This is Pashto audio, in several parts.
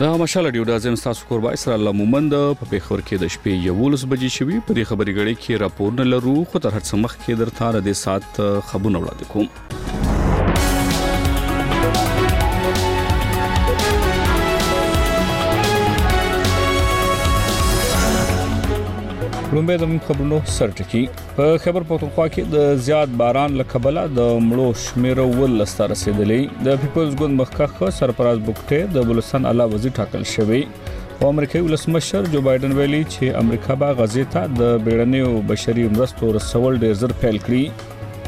دا مشال ډیو د ازم تاسو قربای سره الله مومند په پیښور کې د شپې 11 بجې شوي په دې خبري غړي کې راپور نه لرو خو تر هڅه مخ کې درته د سات خبرونه وړاندې کوم. لومبه د خبرونو سرټکی په خبر پښتونخوا کې د زیات باران لکبله د مړو شمیر ول لستر رسیدلې د پیپلز ګوند مخکخ سرپرست بوکټه د بلوچستان اعلی وزیر ټاکل شوی او امریکایي ولسمشر جو بایدن ویلي چې امریکا به غزې ته د بیړنیو بشري مرستو رسول ډیر زر پیل کړي.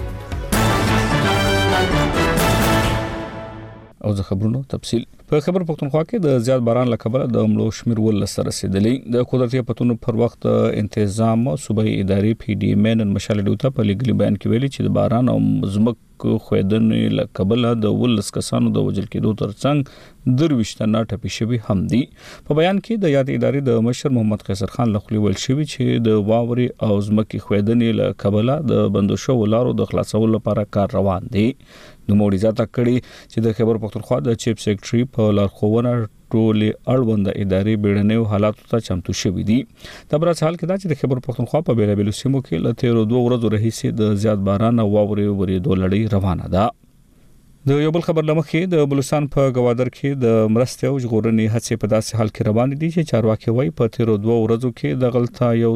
او د خبرونو تفصیل په خبر پښتونخوا کې د زیات باران لکبله د مړو شمیر ول لسر رسیدلې د قدرتي پتون پر وخت تنظیم صوبایي ادارې پی ډی ایم نن مشال ډوته په لګلی بیان کې ویلي چې د باران او مزمک خویدنې لکبله د ولس کسانو د وجل کېدو ترڅنګ درويشتنه ټپي شوی هم دي. په بیان کې د یاد ادارې د مشر محمد قیصر خان لخوا ویل شوی چې د واوري او زمکي خویدنې لکبله د بندوشو ولارو د خلاصولو لپاره کار روان دي. نو موړي ځاته کړي چې د خبر پښتونخوا د چیف سیکریټري په لارښوونه ټولې اړوند ادارې بیړنیو حالاتو ته چمتو شوې دي. د برس حال کې دا چې د خبر پښتونخوا په بیلابیلو سیمو کې له 2 ورځې راهیسې د زیات باران او واوري ورېدو لړۍ روانه ده. د یو بل خبر لمخې د بلوچستان په گوادر کې د مرستې او ژغورنې هڅې په داسې حال کې روان دي چې چارواکي وايي په 2 ورځو کې د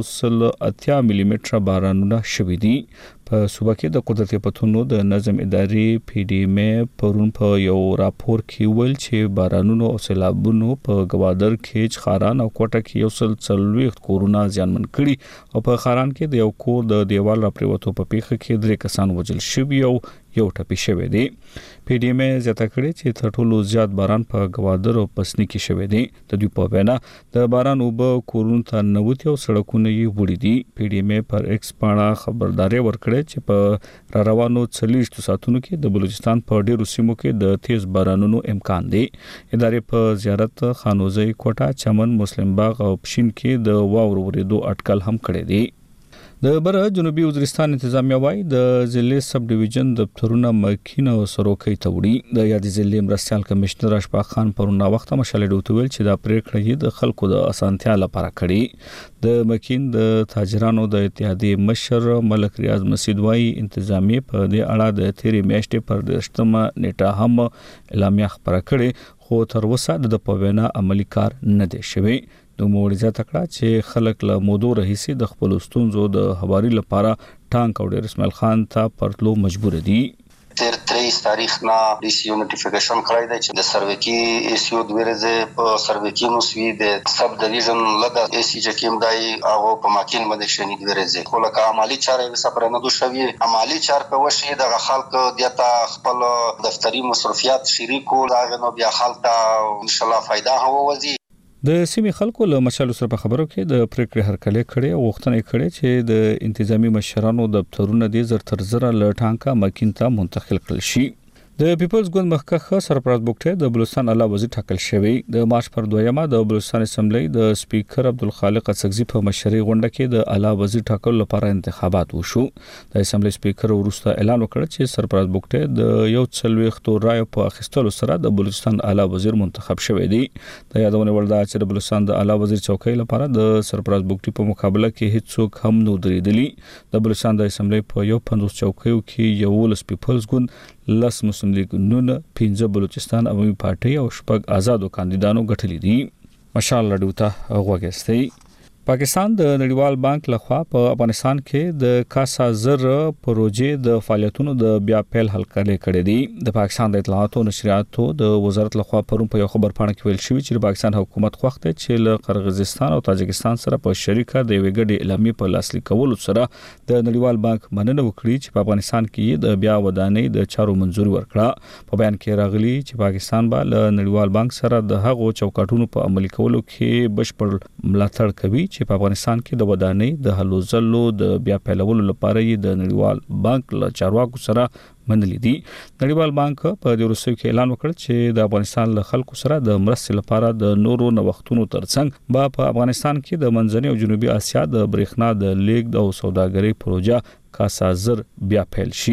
غلطه 180 ملي متره بارانونه شوي دي. په صوبه کې د قدرتي پتونو د نظم ادارې پی ډی ایم پرون په یو راپور کې ویل چې بارانونو او سیلابونو په گوادر کې خاران او کوټه کې یو سل څلويخت کورونه زیانمن کړي او په خاران کې د یو کور د دیوال را پریوتو په پیښه کې 3 کسان وژل شوي او یو ټپي شوی دی. پی ډی ایم زیاته کړي چې تر ټولو زیات باران په گوادر او پسنی کې شوی دی. د دوی په وینا د باران او به کورونو ته 90 او سړکونه یې وړي دي. پی ډی ایم پر ایکس باندې خبرداري ورکړه چې په روانو 40 ساعتونو کې د بلوچستان په ډیرو سیمو کې د تیز بارانونو امکان دی. ادارې په زیارت خانوزي کوټه چمن مسلم باغ او پښین کې د واورو ورېدو اټکل هم کړی دی. د بر جنوبي وزیرستان انتظامیه وايي د ضلع سب ډیویژن دفترونه مکینه او سروکۍ ته وړي. د یاد ضلع مرستيال کمشنر اشفاق خان پرونه وخت مشال ډوته ویل چې دا پریکړه د خلکو د اسانتیا لپاره کړي. د مکین د تاجرانو د اتحادیې مشر ملک ریاض مسعود وايي انتظامیه په دې اړه د تیرې میاشتې پر 18 نیټه هم اعلامیه خبره کړې خو تر اوسه د پوینا عملی کار نه دی شوی. د موړځه تکړه چې خلک له مودو رهیسي د خپل ستونزو د حواري لپاره ټانک او ډیر اسماعیل خان ته پرتلو مجبور دي. تر 23 تاریخ نه د سیو نوټیفیکیشن کړی دی چې د سروکی ایسیو د ورځې په سروکی مسوي د سب ډیویژن لګا ایسی چې کوم دای او په ماکین باندې شنی د ورځې خو لکه عملی چارې وسپره نه دوشوي عملی چار په وشي د خلکو دیتا خپل دفتری مصرفيات شریکو دا نو بیا خلک ان شاء الله فائدہ هووځي. د سیمې خلکو له مشالو سره په خبرو کې د پریکړې هرکلې کړي او وختونه کړي چې د انتظامی مشرانو دفترونه د زر تر زر له ټانکا مکین ته منتقل کړل شي. د پیپلز ګوند مخکخ سرپرست بوکټه د بلوچستان اعلی وزیر ټاکل شوی. د مارچ پر 2 د بلوچستان اسمبلی د سپیکر عبدالخالق اڅکزي په مشرۍ غونډه کې د اعلی وزیر ټاکلو لپاره انتخابات وشو. د اسمبلی سپیکر ورسته اعلان وکړ چې سرپرست بوکټه د یو څلويختو رایو په اخیستلو سره د بلوچستان اعلی وزیر منتخب شوی دی. د یادونه ولدا چې د بلوچستان د اعلی وزیر چوکۍ لپاره د سرپرست بوکټي په مقابله کې هیڅوک هم نه درېدلی. د بلوچستان د اسمبلی په یو 50 چوکیو کې یو ولس پیپلز ګوند لس مسلم لیگ نون 15 بلوچستان عوامي پارټي او شپږ آزادو کاندیدانو ګټلې دي. مشال لډوته غوږستي. پاکستان د نړیوال بانک لخوا په افغانستان کې د کاسا زر پروژې د فعالیتونو د بیا پیل هلکړې کړې دي. د پاکستان د اطلاعات او نشریاتو د وزارت لخوا پرون په یو خبر پاڼه کې ویل شوی چې پاکستان حکومت خوښته چې له قرغیزستان او تاجکستان سره په شریکه د وګړي اعلامیه په لاسلیک کولو سره د نړیوال بانک مننه وکړي چې په افغانستان کې د بیا ودانۍ د چارو منځوري ورکړه. په بیان کې راغلي چې پاکستان به له نړیوال بانک سره د هغو چوکاټونو په عملي کولو کې بشپړ ملاتړ کوي چې په افغانستان کې د ودانۍ د هلو ځلو د بیا پیلولو لپاره د نړیوال بانک له چارواکو سره منلي دي. نړیوال بانک په دې وروستیو کې اعلان وکړ چې د افغانستان له خلکو سره د مرستې لپاره د نورو نوښتونو ترڅنګ به په افغانستان کې د منځنۍ او جنوبي اسیا د برېښنا د لیږد او سوداګرۍ پروژه کاسا زر بیا پیل شي.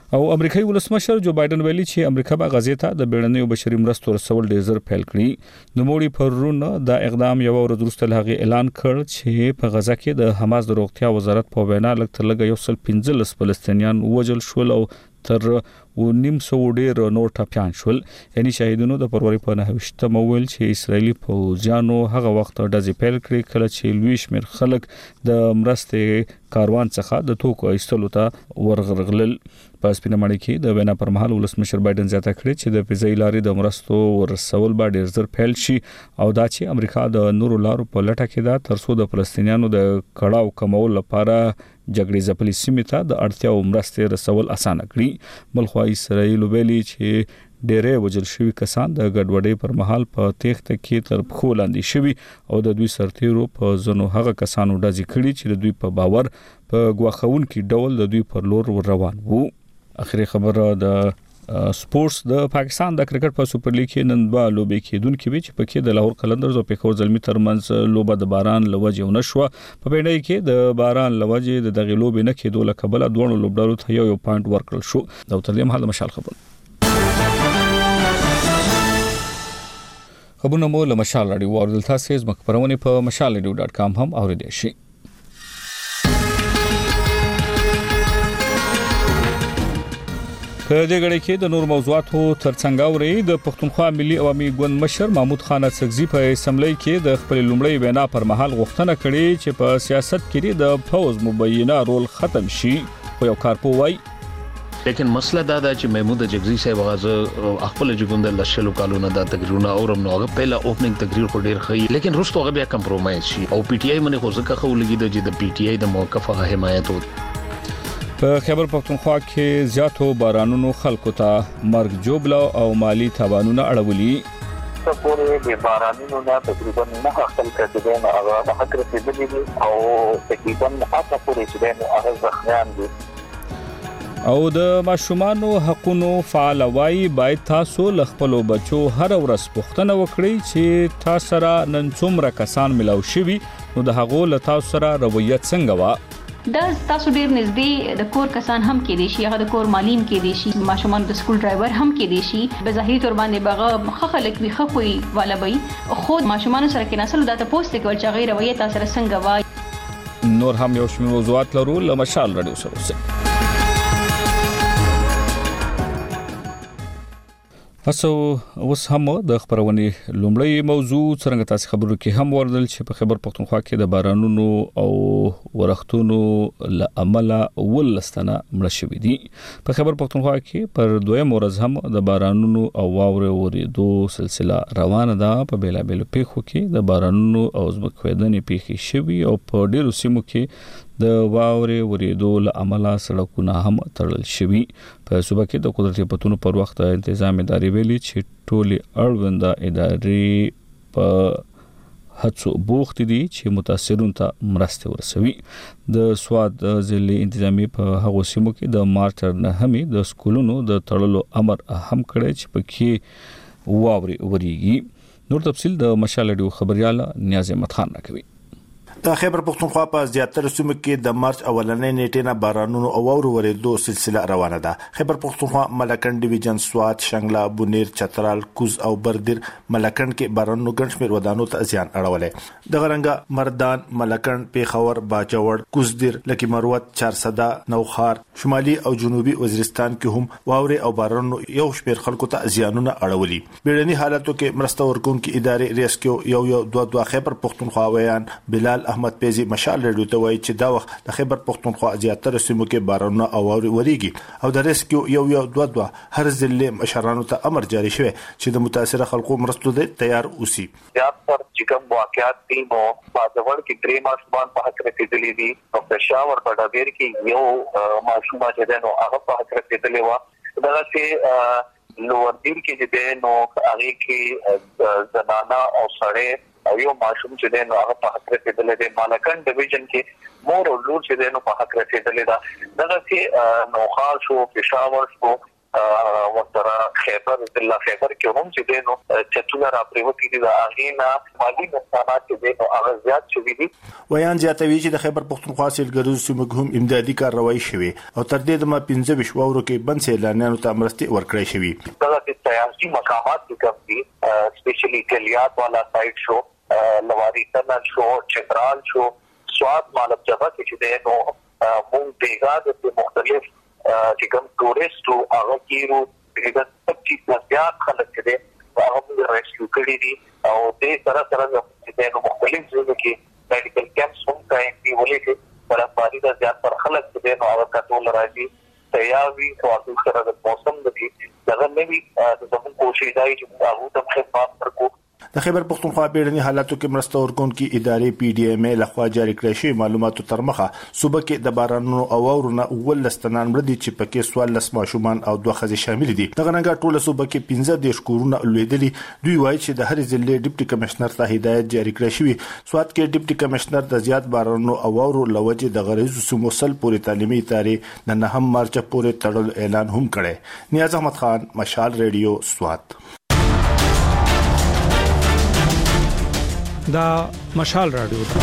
او امریکایي ولسمشر جو بایدن ویلي چې امریکا به غزې ته د بیړنیو بشري مرستو رسول ډېر زر پیل کړي. نوموړي پرون دا اقدام یو ورځ وروسته له هغې اعلان کړ چې په غزه کې د حماس د روغتیا وزارت په وینا لږ تر لږه 115 فلسطینیان وژل شول او تر 900 ډیر نور ټپيان شول. یعنی شهیدانو د فروری په 9 مویل چې اسرایلی پوځیانو هغه وخت ډزې پیل کړې کله چې لوی شمېر خلک د مرستې کاروان څخه د توکو ایستلو ته ورغلل. په سپینه ماڼۍ کې د وینا پر مهال ولسمشر بایدن زیاته کړې چې د فضایي لارې د مرستو ورسول به ډیر زر پیل شي او دا چې امریکا د نورو لارو په لټه کې ده ترڅو د فلسطینیانو د کړهو کمول لپاره جګړې ځپلې سیمې ته د اړتیاو مرستې رسول اسانه کړي. بلخو اسرایل ویلي چې ډېرې وژل شوي کسان د ګډوډۍ پر مهال په تېښته کې تر پښو لاندې شوي او د دوی سرتیرو په ځینو هغه کسانو ډزې کړي چې د دوی په باور په ګواښونکي ډول د دوی پر لور روان وو. اخري خبره د سپورتس د پاکستان د کرکټ په سپر لیګ کې نن دوه لوبې کېدونکې وي چې پکې د لاهور قلندرز او پېښور زلمي ترمنځ لوبه د باران لوجه ونشوه. په پیډای کې د باران لوجه د دغه لوبې نه کېدو لکبل دوه لوبډالو ته یو پوینټ ورکړل شو. دا تر دې مهال مشال خبرونه مو له مشال راډیو واردل تاسو زموږ خبرونه په mashalradio.com هم اوریدئ شئ. په دې غړي کې د نور موضوعاتو ترڅنګ اوري د پښتونخوا ملي عوامي ګوند مشر محمود خان اڅکزي په اسمبلی کې د خپل لومړی وینا پر مهال غوښتنه کړې چې په سیاست کې د فوز مبینه رول ختم شي خو یو کارپو وای. لیکن مسله دا ده چې محمود اڅکزي صاحب غواړي خپل جګوند له شلو کالونو دا تقریرونه اورم نو هغه पहिला اوپننګ تقریر خو ډیر خي لیکن رستو هغه بیا کمپرومایز شي او پی ټی آی منه خو ځکه خو لګي د چې د پی ټی آی د موقفه حمایت وو. په خیبر پختونخوا کې زیاتو بارانونو خلکو ته مرګ جوړ او مالی تاوانونه اړولي. په پورې د بارانونو نه تقریبا نه خپل کړي نه هغه حق رسیدلی او تقریبا هغه پورې چې نه هغه ځخیان دي او د ماشومانو حقونو فعالوي باید تاسو لخپلو بچو هر ورځ پوښتنه وکړئ چې تاسو سره نن څومره کسان ملاو شوي نو د هغو له تاسو سره رویت څنګه وا. دا تاسو ډیر نږدې د کور کسان هم کې دي شي هغه د کور مالین کې دي شي ماشومان د سکول ډرایور هم کې دي شي په ظاهري تور باندې بغه خخلک وي خخوي والا وي خود ماشومان سره کې نسل دا ته پوسټ کول چې غیر رویت سره څنګه وای. نور هم یو شمېر موضوعات لرو له مشال راډیو سره تاسو اوس هم د خبرونې لومړی موضوع څنګه تاسو خبرو کې هم وردل چې په خیبر پختونخوا کې د بارانونو او ورښتونو له امله ولستنه مړ شوې دي. په خیبر پختونخوا کې پر دویم ورځ هم د بارانونو او واورې ورېدو سلسله روانه ده. په بیلابېلو پیښو کې د بارانونو او ځمکویدنې پیښې شوي او په ډېرو سیمو کې د واورې ورېدو له امله سړکونه هم تړل شوي. په صوبه کې د قدرتي پتونو پر وخت تنظیم ادارې ویلي چې ټولې اړونده ادارې په هڅو بوخت دي چې متاثرون ته مرسته ورسوي. د سواد ضلعي انتظامی په هغو سیمو کې د مارچ تر 9 د سکولونو د تړلو امر هم کړی چې پکې واورې ورېږي. نور تفصیل د مشال راډیو خبريال نیاز احمد خان راکوي. د خیبر پختونخوا په زیاتره سیمو کې د مارچ اولنۍ نیټې نه بارانونو او واورو ورېدو سلسله روانه ده. خیبر پختونخوا ملکند ډیویژن سوات شنګلا بونیر چترال کوز او بردیر ملکند کې بارانونو ګڼ شمېر ودانو ته زیان اړولې. د غرنګ مردان ملکند پیښور باجوړ کوزدیر لکی مروت چارسده نوخار شمالي او جنوبي وزیرستان کې هم واوري او بارانونو یو شمېر خلکو ته زیانونه اړولي. بیړني حالاتو کې مرسته ورکوونکي ادارې ریسکیو یو دوه خیبر پختونخوا ویان بلال احمد پیزي مشال راډیو ته وایي چې دا وخت د خیبر پختونخوا زیاتره سیمو کې بارانونه او واورې ورېږي او د ریسکیو یو دوه هر ضلع مشرانو ته امر جاری شوی چې د متاثره خلکو مرستو ته تیار اوسي. زیات تر چې کوم واقعات دي نو باجوړ کې درې ماشومان په حق رسیدلي دي او پېښور په ډابیر کې یو ماشوم چې نو هغه په حق رسیدلی و. دا چې لوړدیر کې چې نو هغه کې زنانه او سړی او یو ماشوم چې نو هغه په حق رسیدلی دی. مالکن ډیویژن کې مور او لور چې نو په حق رسیدلی دا چې نوخار شو پېښور شو وتر خیبر ضلع خیبر کې هم چې دینو چتونه را پریوتی دي اغینا مالی نقصانات چې دینو هغه زیات شوي دي. ویان زیاتوي چې د خیبر پختونخوا سیلګرو سیمو هم امدادي کاروایی شوي او تر دې د ما 15 ورو کې بند سیلانیانو ته مرستي ورکړې شوي. دا د سیاسي مقامات کوم دي سپیشلی کلیات والا سایت شو لواری تنل شو چترال شو سواد مالب جبه چې دینو مونږ دیګا د مختلف چې کوم ټوریسټو هغه کیرو د 25 زیات خلک دي هغه موږ ریسکیو کړی دي او د سره د مختلف ځایونو کې میډیکل کیمپس هم قائم دي ولې چې برابرۍ د زیات پر خلک دي نو هغه کټول راځي تیاوي او د سره د موسم د دې دغه نوي د زموږ کوشش دی چې هغه ته خدمات ورکړو. د خیبر پختونخوا بیړني حالاتو کې مرسته ورکوونکي ادارې پی ډی ایم ای لخوا جاری کړی شوی معلوماتو تر مخه صوبه کې د بارانونو او اورونه ولس تنان مړه دي چې پکې 14 ماشومان او 2 ښځې شامل دي. دغه رنګه ټوله صوبه کې 15 کورونه لویدلي. دوی وایي چې د هر ضلع ډیپټي کمشنر ته هدایت جاری کړی شوی. سواد کې ډیپټي کمشنر د زیات بارانونو او اورو لوجه د غریزو سیمو سل پورې تعلیمي ادارې د 9 مارچ پورې تړل اعلان هم کړی. نیاز احمد خان، مشال ریډیو، سواد. دا مشال رادیو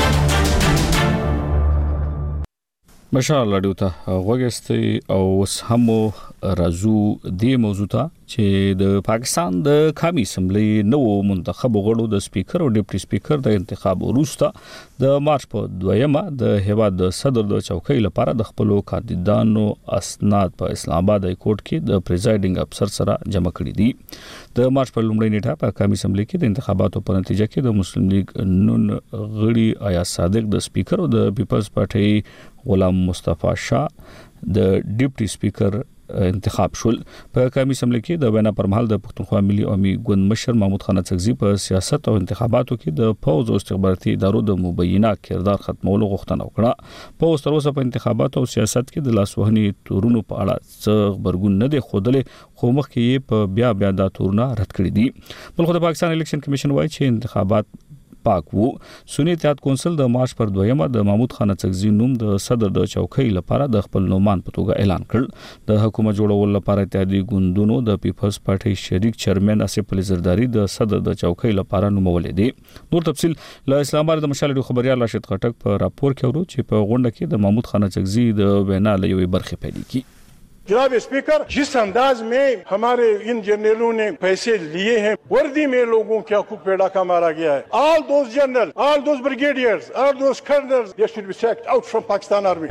مشال رادیو ته غوږستي او اوس هم راځو د موضوع ته چې د پاکستان د قومي اسمبلی نو منتخب غړو د سپیکر او ډیپټي سپیکر د انتخاب وروسته د مارچ په 2مه د هیواد د صدر د چوکۍ لپاره د خپل کاندیدانو اسناد په اسلام آباد های کورټ کې د پریزایډینګ افسر سره جمع کړي دي. د مارچ په لومړۍ نیټه په قومي اسمبلی کې د انتخاباتو په نتیجه کې د مسلم لیگ نون غړي آیا صادق د سپیکر او د پیپلز پارټي غلام مصطفی شاه د ډیپټي سپیکر انتخاب شول. په قومي اسمبلی کې د وینا پر مهال د پښتونخوا ملي عوامي ګوند مشر محمود خان اڅکزي په سیاست او انتخاباتو کې د پوز او استخباراتي ادارو د مبینه کردار ختمولو غوښتنه وکړه. پوز تر اوسه په انتخاباتو او سیاست کې د لاسوهنې تورونو په اړه څه خبرګون نه دی خوده، خو مخکې یې په بیا دا تورونه رد کړی دي. بلخو د پاکستان الیکشن کمیشن وایي چې انتخابات پاک وو. سنی اتحاد کونسل د مارچ پر 2مه د محمود خان اڅکزي نوم د صدر د چوکۍ لپاره د خپل نومان په توګه اعلان کړ. د حکومت جوړولو لپاره اتحادیې ګوندونو د پیپلز پارټي شریک چیرمن اسف علي زرداری د صدر د چوکۍ لپاره نومولې دي. نور تفصيل له اسلام آباد د مشال خبريال راشد خټک په راپور کې ورو چې په غونډه کې د محمود خان اڅکزي د وینا له یوې برخې پیل کی. जनाब स्पीकर, जिस अंदाज में हमारे इन जनरलों ने पैसे लिए हैं, वर्दी में लोगों के हकूक पे डाका मारा गया है. All those generals, all those brigadiers, all those colonels, they should be sacked out from Pakistan Army.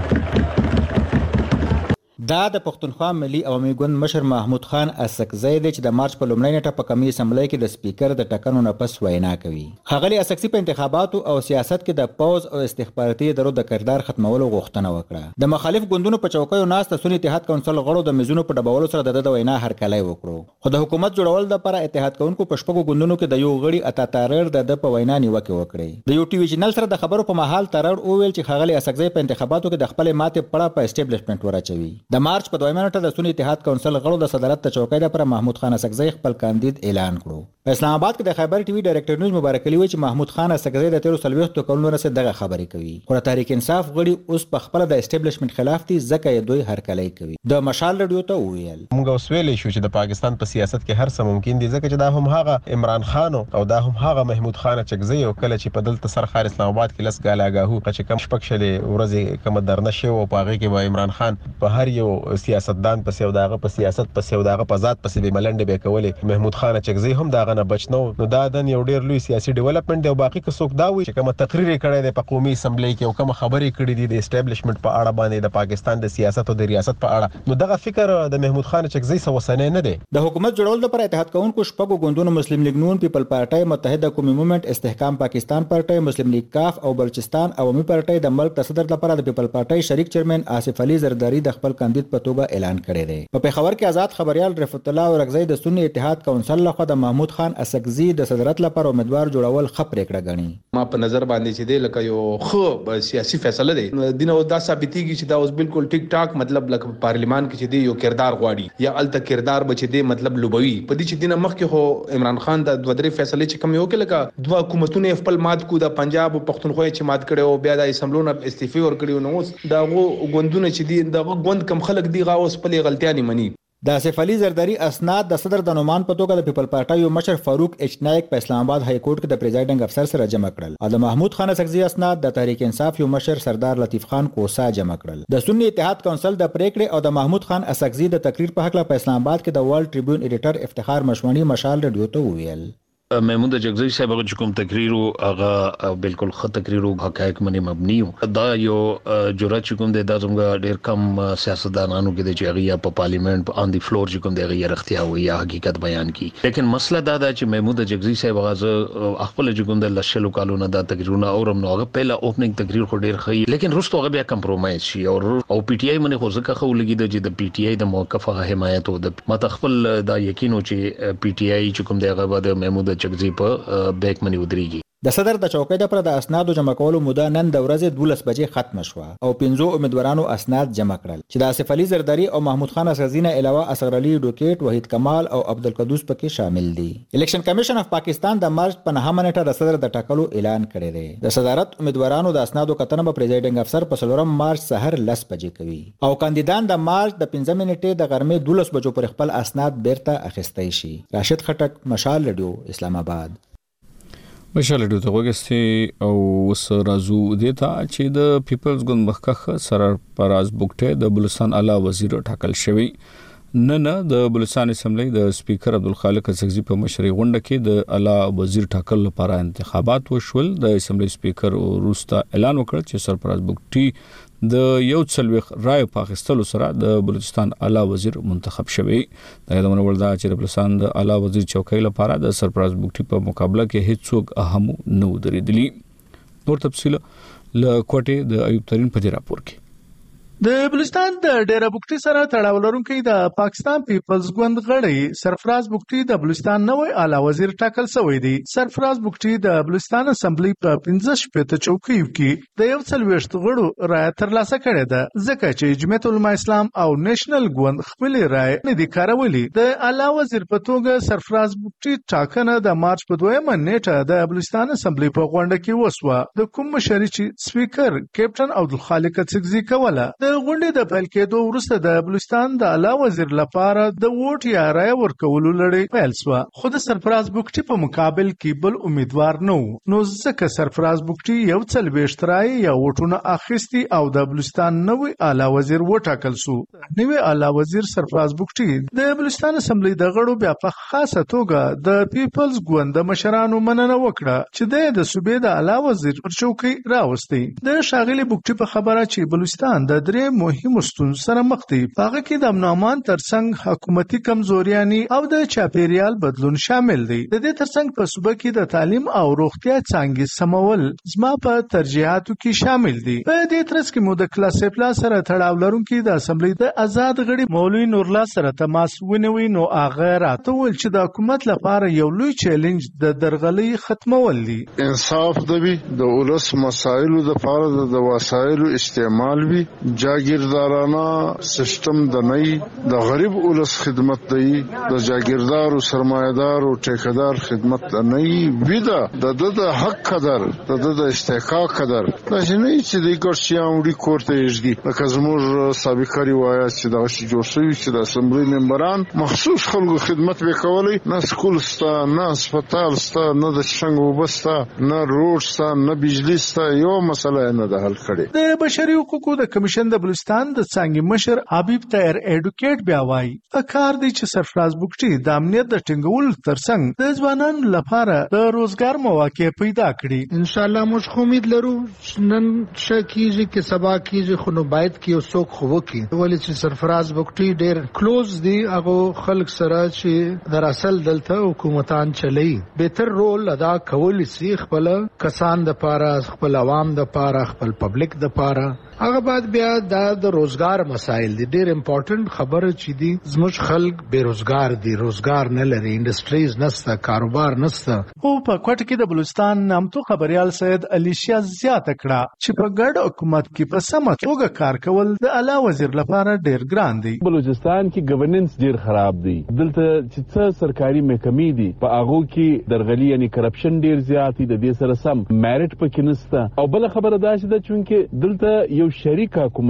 دا د پښتونخوا ملي عوامي ګوند مشر محمود خان اڅکزي دی چې د مارچ په لومړۍ نیټه په قومي اسمبلی کې د سپیکر د ټاکنو نه پس وینا کوي. ښاغلي اڅکزي په انتخاباتو او سیاست کې د پوز او استخباراتي ادارو د کردار ختمولو غوښتنه وکړه. د مخالف ګوندونو په چوکیو ناست سنی اتحاد کونسل غړو د میزونو په ډبولو سره د وینا هرکلی وکړو. خو د حکومت جوړول لپاره اتحاد کوونکو په شپږو ګوندونو کې د یو غړي اتاتارر د په وینا نیوکه وکړه. د یو ټي وی چینل سره د خبرو په محل ترر او ویل چې ښاغلي اڅکزي په انتخاباتو کې د خپل ماتې پړه په اسټابلیشمنت ورچوي. د مارچ په 2مه د سنی اتحاد کونسل غړو د صدارت ته چوکۍ لپاره محمود خان اڅکزي خپل کاندید اعلان کړو. په اسلام آباد کې د خیبر ټي وی ډایریکټر نیوز مبارک علي وایي چې محمود خان اڅکزي د 13 کلونو رسې دغه خبرې کوي. خو تحریک انصاف غړي اوس په خپل د اسټابلیشمنت خلاف دي ځکه یې دوی هرکلی کوي. د مشال رادیو ته ویل موږ اوس ویلې شو چې د پاکستان په سیاست کې هر څه ممکن دي ځکه چې دا هم هغه عمران خان او دا هم هغه محمود خان اڅکزي او کله چې په دلته سرخار اسلام آباد کې لس ګالاګاهو چې کم شپکشلې ورځې کوم درنه شو او په هغه کې به عمران خان په هر یو سیاستدان په سیو داغه په سیاست په سیو داغه په ذات په ملنډ به کولې. محمود خان اڅکزي هم داغه نه بچنو. نو دا د یو ډیر لوی سیاسي ډیولپمنٹ دی او باقي که څوک دا وي چې کوم تقریر کړی دی په قومي اسمبلی کې او کوم خبرې کړې دي د اسټابلیشمنت په اړه باندې د پاکستان د سیاست او د ریاست په اړه، نو دغه فکر د محمود خان اڅکزي سوسنه نه دی. د حکومت جوړول لپاره اتحاد کوونکو شپږو ګوندونو مسلم لیگ نون، پیپل پارټي، متحده قومي موومېنټ، استحکام پاکستان پارټي، مسلم لیگ کاف او بلوچستان عوامي پارټي د ملک د صدر لپاره د پیپل پارټي شریک چیرمن اسف علي زرداری د خپل کاندید په توګه اعلان کړی دی. په پیښور کې آزاد خبريال رفعت الله اورغزي د سنی اتحاد کونسل لخوا د محمود خان اڅکزي د صدارت لپاره امیدوار جوړول خبرې کړه غني. ما په نظر باندې چې د لکه یو خو سیاسي فیصله دی دینه او دا ثابتېږي چې دا اوس بالکل ټیک ټاک مطلب لکه پارلیمان کې چې دی یو کردار غواړي یا الته کردار بچ دی مطلب لوبوي په دې چې دینه مخکې هو عمران خان د دوه درې فیصله چې کم یو کې لکه دوه حکومتونه خپل مات کو د پنجاب او پښتونخوا چې مات کړي او بیا د اسمبلونو استعفی ور کړی نو اوس دا غوندونه چې دی د غوند کم خلک دی غاوس په غلطیاں مني. د آصف علي زرداری اسناد د صدر د نومان په توګه د پیپل پارټي مشر فاروق ایچ نایک په اسلام آباد های کورټ کې د پریزایډنګ افسر سره جمع کړل او د محمود خان اسکزي اسناد د تحریک انصاف یو مشر سردار لطیف خان کوسا جمع کړل. د سنی اتحاد کونسل د پریکړې او د محمود خان اسکزي د تقریر په حق په اسلام آباد کې د ورلد ټریبیون ایډیټر افتخار مشوانی مشال رادیو ته وویل. محمود جگزی صاحب چې کوم تقریر هغه بالکل خط تقریر او حقایق باندې مبني و. دا یو جرأت چې کوم د دازمګه ډیر کم سیاستدانانو کې د چېغیا په پارلیمنت په ان دی فلور چې کوم د غیر اختیار وي یا حقیقت بیان کی. لیکن مسله دا ده چې محمود جگزی صاحب هغه خپل چې کوم د لشلو کالونه دا تقریرونه اورم نو هغه पहिला اوپننګ تقریر خو ډیر خي لیکن رستو هغه بیا کمپرومایز شي او پی ټی آی باندې خو ځکه خو لګید چې د پی ټی آی د موقفه حمایت او د متخفل دا یقین او چې پی ټی آی چې کوم د هغه د محمود جگزی په بیک منی ودرېږي. د صدر د چوکۍ د پر د اسنادو جمع کولو موده نن د ورځې 12 بجې ختم شوه او 15 امیدوارانو اسناد جمع کړل چې د آصف علي زرداری او محمود خان اسکزي نه علاوه اصغر علي ډوکیټ وحید کمال او عبدالقدوس پکې شامل دي. الیکشن کمیشن اف پاکستان د مارچ په 9 نیټه د صدر د ټاکلو اعلان کړی دی. د صدارت امیدوارانو د اسنادو کتنه په پریزایډنګ افسر په 4 مارچ سحر 10 بجې کوي او کاندیدان د مارچ د 15 نیټې د غرمې 12 بجو پر خپل اسناد بیرته اخیستای شي. راشد خټک، مشال رادیو، اسلام آباد. مشال رادیو ته وګورئ او وس رازو دیتا چې د پیپلز ګوند مخکخ سرار پراز بوکټه د بلوچستان اعلی وزیر ټاکل شوی. نه د بلوچستان اسمبلی د سپیکر عبدالخالق اسکزي په مشرۍ غونډه کې د اعلی وزیر ټاکل لپاره انتخابات وشول. د اسمبلی سپیکر وروسته اعلان وکړ چې سرپرست بوکټي د یو څلويخ رای په اخیستلو سره د بلوچستان اعلی وزیر منتخب شوی. دا یادونه ولدا چې د بلوچستان د اعلی وزیر چوکۍ لپاره د سرپرست بوکټي په مقابله کې هیڅوک اهم نه ودرېدلی. نور تفصیل له کوټې د ایوب ترين په راپور کې. د بلوچستان د ډیره بوکټي سره تړاو لرونکي د پاکستان پیپلز ګوند غړی سرفراز بوکټي د بلوچستان نوې اعلی وزیر ټاکل شوی دی. سرفراز بوکټي د بلوچستان اسمبلی په 15 چوکیو کې د یو څلويخ غړو رای ترلاسه کړې ده ځکه چې جمعیت العلماء اسلام او نېشنل ګوند خپل رای نه دي کارولي. د اعلی وزیر په توګه سرفراز بوکټي ټاکنه د مارچ په 2 نیټه د بلوچستان اسمبلی په غونډه کې وسوه. د کوم مشري چې سپیکر کیپټن عبدالخالق اسکزي کوله د غونډې د پیل کېدو وروسته د بلوچستان د اعلی وزیر لپاره د ووټ یا رای ورکولو لړۍ پیل شوه خو د سرفراز بوکټي په مقابل کې بل امیدوار نه و نو ځکه سرفراز بوکټي یو څلويخ رای یا ووټونه اخیستي او د بلوچستان نوې اعلی وزیر وټاکل شو. نوې اعلی وزیر سرفراز بوکټي د بلوچستان اسمبلی د غړو بیا په خاصه توګه د پیپلز ګوند د مشرانو مننه وکړه چې د صوبې د اعلی وزیر پر چوکۍ راوستي. د شاغلي بوکټي په خبره چې بلوچستان د درې مهمو ستونزو سره مخ دی هغه کې د امن او امان ترڅنګ حکومتي کمزوریانی او د چاپیریال بدلون شامل دی. د دې ترڅنګ په صوبه کې د تعلیم او روغتیا څانګې سمول زما په ترجیحاتو کې شامل دي. په دې ترڅ کې مو د کلاس پلاس سره تړاو لرونکي د اسمبلی د آزاد غړي مولوی نور الله سره تماس ونیوي نو هغه راته ول چې د حکومت لپاره یو لوی چیلنج د درغلۍ ختمول دي. انصاف دی د ولس مسایلو د لپاره د وسایلو استعمال وی جاگیردارانه سیستم د نه د غریب ولس خدمت دی د جاگیردار او سرمایدار او ټیکدار خدمت نه وی د حق قدر د استحقاق قدر دا نه چې د ګرځیاوړي کوړته یږي لکه زموږ سابقه روایت چې دا شی جوړ شوی چې د اسمبلی ممبران مخصوص خلکو خدمت وکولي نه سکول ستا نه هسپتال ستا نه د څنګه وبستا نه روډ ستا نه بجلی ستا یو مسله نه د حل کړي. د بشري حقوقو د کمیشن د بلوچستان د څنګه مشر حبیب طاهر ایډوکیټ بیا وایي کار دی چې سرفراز بوکټي د امنیت د ټینګولو ترڅنګ د ځوانانو لپاره د روزګار مواقع پیدا کړي. ان شاء الله موږ امید لرو نن شکیږي کې سبا کیږي خو نو باید کې وسوک خو وکي ولې چې سرفراز بوکټي ډېر کلوز دی هغه خلک سره چې در اصل دلته حکومتان چلی بهتر رول ادا کول سي خپل کسان د پاره خپل عوام د پاره خپل پبلک د پاره هغه بعد بیا د روزګار مسایل دي ډېر امپورټنت خبره چې دي زموږ خلک بیروزګار دي روزګار نه لري انډستریز نشته کاروبار نشته. او په کوټه کې د بلوچستان نامتو خبريال سید علي شاه زیاته کړه چې په ګډ حکومت کې په سمه توګه کار کول د اعلی وزیر لپاره ډېر ګران دي. بلوچستان کې ګورننس ډېر خراب دی دلته چې څه سرکاري محکمې دي په هغه کې درغلي یعنی کرپشن ډېر زیات دي د دې سره سم میرټ پکې نشته او بل خبره دا چې د چونکه دلته یو شریک حکومت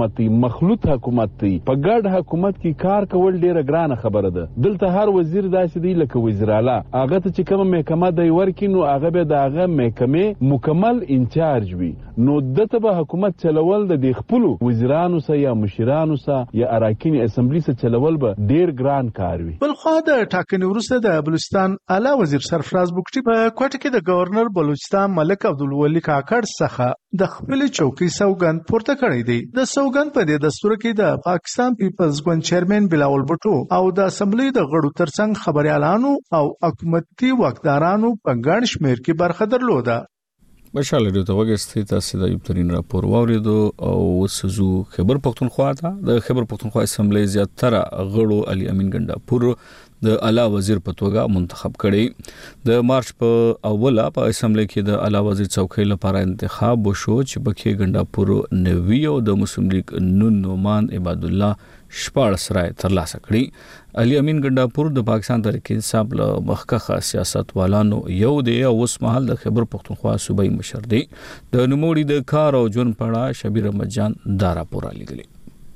حکومت دی مخلوط حکومت دی په ګډ حکومت کې کار کول ډیره ګرانه خبره ده. دلته هر وزیر داسې دی لکه وزیر اعلی، هغه ته چې کومه محکمه دی ورکړي نو هغه به د هغه محکمې مکمل انچارج وي، نو دته به حکومت چلول د خپلو وزیرانو سره یا مشرانو سره یا اراکین اسمبلی سره چلول به ډیر ګران کار وي. بلخوا د ټاکنې وروسته د بلوچستان اعلی وزیر سرفراز بوګټي په کوټه کې د گورنر بلوچستان ملک عبدالولي کاکړ څخه د خپل چوکۍ سوګند پورته کړی دی. د سوګند په دې دستور کې د پاکستان پیپلز ګوند چیرمن بلاول بټو او د اسمبلی د غړو ترڅنګ خبريالانو او حکومتي واکدارانو په ګڼ شمېر کې برخه درلوده. مشال ریو ته وګستې تاسو د یو ترين راپور واوریدو او وسزو خبر پختونخوا ته د خبر پختونخوا اسمبلی زیاتره غړو علي امین ګنداپور د اعلی وزیر په توګه منتخب کړي. د مارچ په اوله په اسمبلی کې د اعلی وزیر څوکۍ لپاره انتخاب وشو چې پکې ګنداپور نوی او د مسلم لیگ نون نومان عباد الله 14 رای ترلاسه کړي. علي امین ګنداپور د پاکستان تحریک انصاف له مخکخه سیاستوالانو یو دی او اوس مهال د خیبر پختونخوا صوبایي مشر دی. د نوموړي د کار او ژوند په اړه شبیر احمد جان دا راپور لیکلی.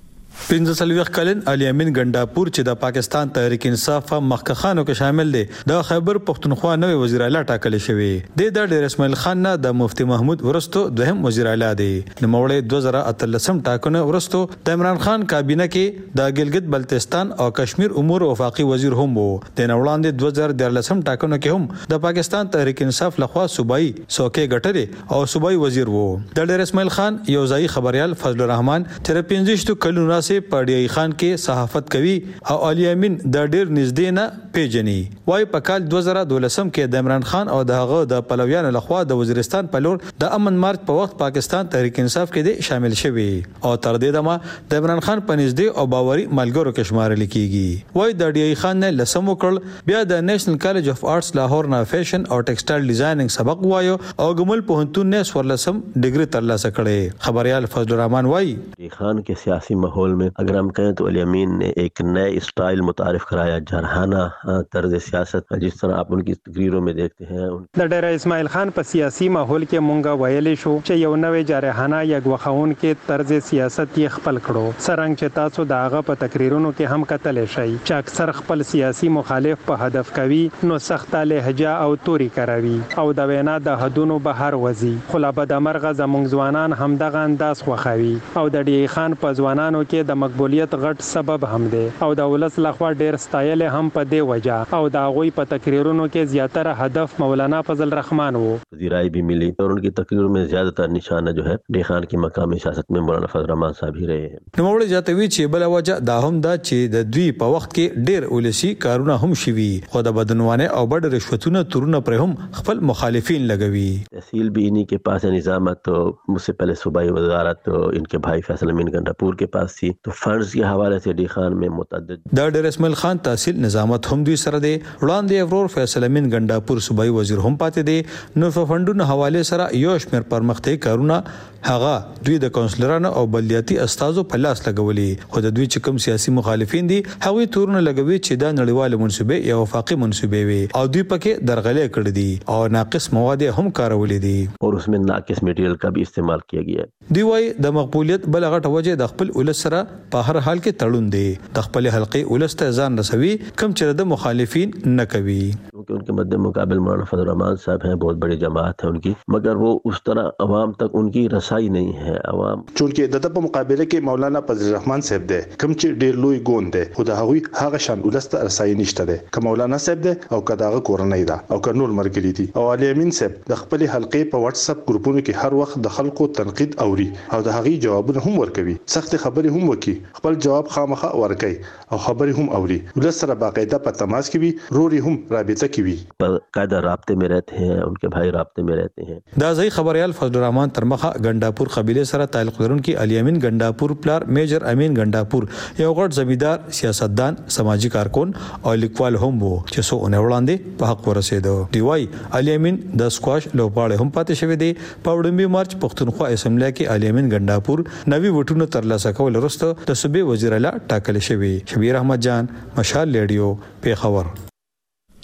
45 کلن علي امین ګنداپور چې د پاکستان تحریک انصاف مخکخانو کې شامل دي د خیبر پختونخوا نوې وزیر اعلی ټاکل شوی دی. د ډیر اسماعیل خان نه د مفتی محمود ورستو دوهم وزیر اعلی دی. نوموړی 2013 ټاکنه ورستو د عمران خان کابینه کې د ګلګت بلتستان او کشمیر امور وفاقي وزیر هم وو. د نوړاندې 2013 ټاکنه کې هم د پاکستان تحریک انصاف لخوا صوبایي څوکۍ ګټلې او صوبایي وزیر وو. د ډیر اسماعیل خان یو ځای خبريال فضل الرحمن تر 15 کلونو په ډی خان کې صحافت کوي او علي امین د ډیر نږدې نه پیژني. وای په کال 2012 کې د عمران خان او دغه د پلویانو لخوا د وزیرستان په لور د امن مارچ په وخت پاکستان تحریک انصاف کې شامل شوی او تر دې دمه د عمران خان په نږدې او باوري ملګرو کې شمارل کیږي. وای د ډی خان نه لسم وکړ بیا د نېشنل کالج اف آرټس لاهور نه فیشن او ټیکسټایل ډیزاینینګ سبق وایو او ګمل پوهنتون نه 14 ډیګری ترلاسه کړي. خبريال فضل الرحمن وای डी खान के सियासी माहौल में अगर हम कहें तो अली अमीन ने एक नए स्टाइल मुतारिफ कराया, जरहाना तर्ज सियासत जिस तरह आप उनकी तकरीरों में देखते हैं. د ډیر اسماعیل خان په سیاسي ماحول کې مونږه ویلې شو چې یو نوې جارحانه یا غوخون کې طرز سیاست یې خپل کړو. سرنګ چې تاسو د هغه په تقریرونو کې هم کتلې شي چې اکثر خپل سیاسي مخالف په هدف کوي نو سخت لهجه او توري کوي او د وینا د حدونو بهر وځي. خو لا بد مرغه زمونږ ځوانان هم دغه انداز خوخوي او د ډی خان په ځوانانو کې د مقبولیت غټ سبب هم دی او د ولس لخوا ډیر ستایل هم په دی وجه او د غوي په تقریرونو کې زیاتره هدف مولانا فضل الرحمن وو. رائے بھی ملی اور ان کی تقریروں میں زیادہ تر نشانہ جو ہے ڈی خان کی مقامی سیاست میں مولانا فضل الرحمن صاحب ہی رہے ہیں. نوموړي جاتوي چې بل وجه دا هم دا چې د دوی په وخت کې ډیر ولسی کارونه هم شوي خو د بدنوانه او بډ رشوتونه تورونه پر هم خپل مخالفین لګوي. تحصیل بھی انہی کے پاس ہے، نظامت تو مجھ سے پہلے صوبائی وزارت تو ان کے بھائی فیصل امین گنداپور کے پاس تھی. تو فنڈز کے حوالے سے ڈی خان میں متعدد د ډیر اسماعیل خان تحصیل نظامت هم دوی سره دی. وړاندې ورور فیصل امین ګنداپور صوبایي وزیر هم پاتې دی. نو په فندونو حواله سره یو شمېر پرمختګ کارونه هغه دوی د کونسلرانو او بلدیاتي استادو په لاس لګولي. خو د دوی چې کوم سیاسي مخالفین دي هغه تورونه لګوي چې د نړیوال منسوبه یا وفاقي منسوبه وي او دوی پکې درغلې کړې دي او ناقص مواد هم کارولې دي اور اس میں ناقص میټیریل کا بھی استعمال کیا گیا ہے. دی وای د مقبولیت بل غټه وجه د خپل ولس سره په هر حال کې تړون دی. د خپل حلقې ولس ته ځان رسوي کم چې د مخالفین نه کوي. کیونکہ ان کے مد مقابل مولانا فضل الرحمن صاحب ہیں، بہت بڑی جماعت ہے ان کی، مگر وہ اس طرح عوام تک ان کی رسائی نہیں ہے. عوام چونکه د په مقابله کې مولانا فضل الرحمن صاحب دی کم چې ډیر لوی ګوند دی خو د هغه شان ولس ته رسائی نشته دی. که مولانا صاحب دی او که دغه کورنۍ ده او که نور مرګلي دي او علي امین صاحب د خپل حلقې په واتس اپ ګروپونو کې هر وخت د خلکو تنقید اوري او د هغه جوابونه هم ورکوي. سخت خبرې هم وکي، خپل جواب خامخا ورکوي او خبرې هم اوري. ولس سره باقاعده په تماس کې وي، روري هم رابطه کې وي، باقاعده رابطے میں رہتے ہیں، ان کے بھائی رابطے میں رہتے ہیں. دا ځای خبريال فضل الرحمن ترمخه ګنداپور قبيله سره تعلق لرونکي علي امین ګنداپور پلار میجر امین ګنداپور یو غټ زمیدار سیاستدان سماجی کارکون او لیکوال هم وو چې سو اونې وړاندې په حق ورسېدو. دی وای علي امین د سکواش لوبغاړي هم پاتې شوی دی. په وړاندې مارچ پښتونخوا اسمبلی کې علي امین ګنداپور نوی وټونو ترلاسه کول وروسته د صوبې وزیر اعلی ټاکل شوی. شبیر احمد جان، مشال ریډیو، پیښور.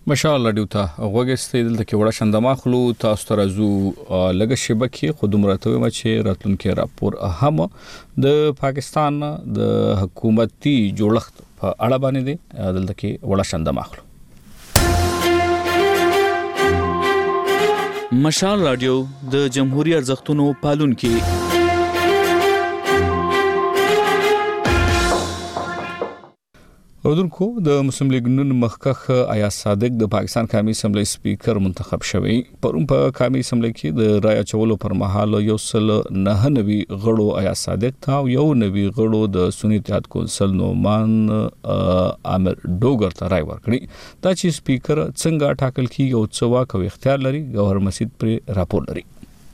مشال رادیو ته وګورئ دلته کې وړه شندما خلو تاسو ته راځو لږه شبکه خودمراتوي چې راتلونکي راپور هم د پاکستان د حکومتي جوړښت په اړه باندې دی دلته کې وړه شندما خلو. مشال رادیو د جمهوریت ارزښتونو پالونکي اردوونکو د مسلم لیگ نون مخکخ ایاز صادق د پاکستان قومي اسمبلی سپیکر منتخب شوی. پرون په قومي اسمبلی کې د رای چولو پر مهال یو سل نه نوي غړو ایاز صادق ته یو نوي غړو د سنی اتحاد کونسل نومان عامر ډوګر ته رای ورکړي. دا چې سپیکر څنګه ټاکل کیږي او څه واک او اختیار لري ګوهر مسید پر راپور لري.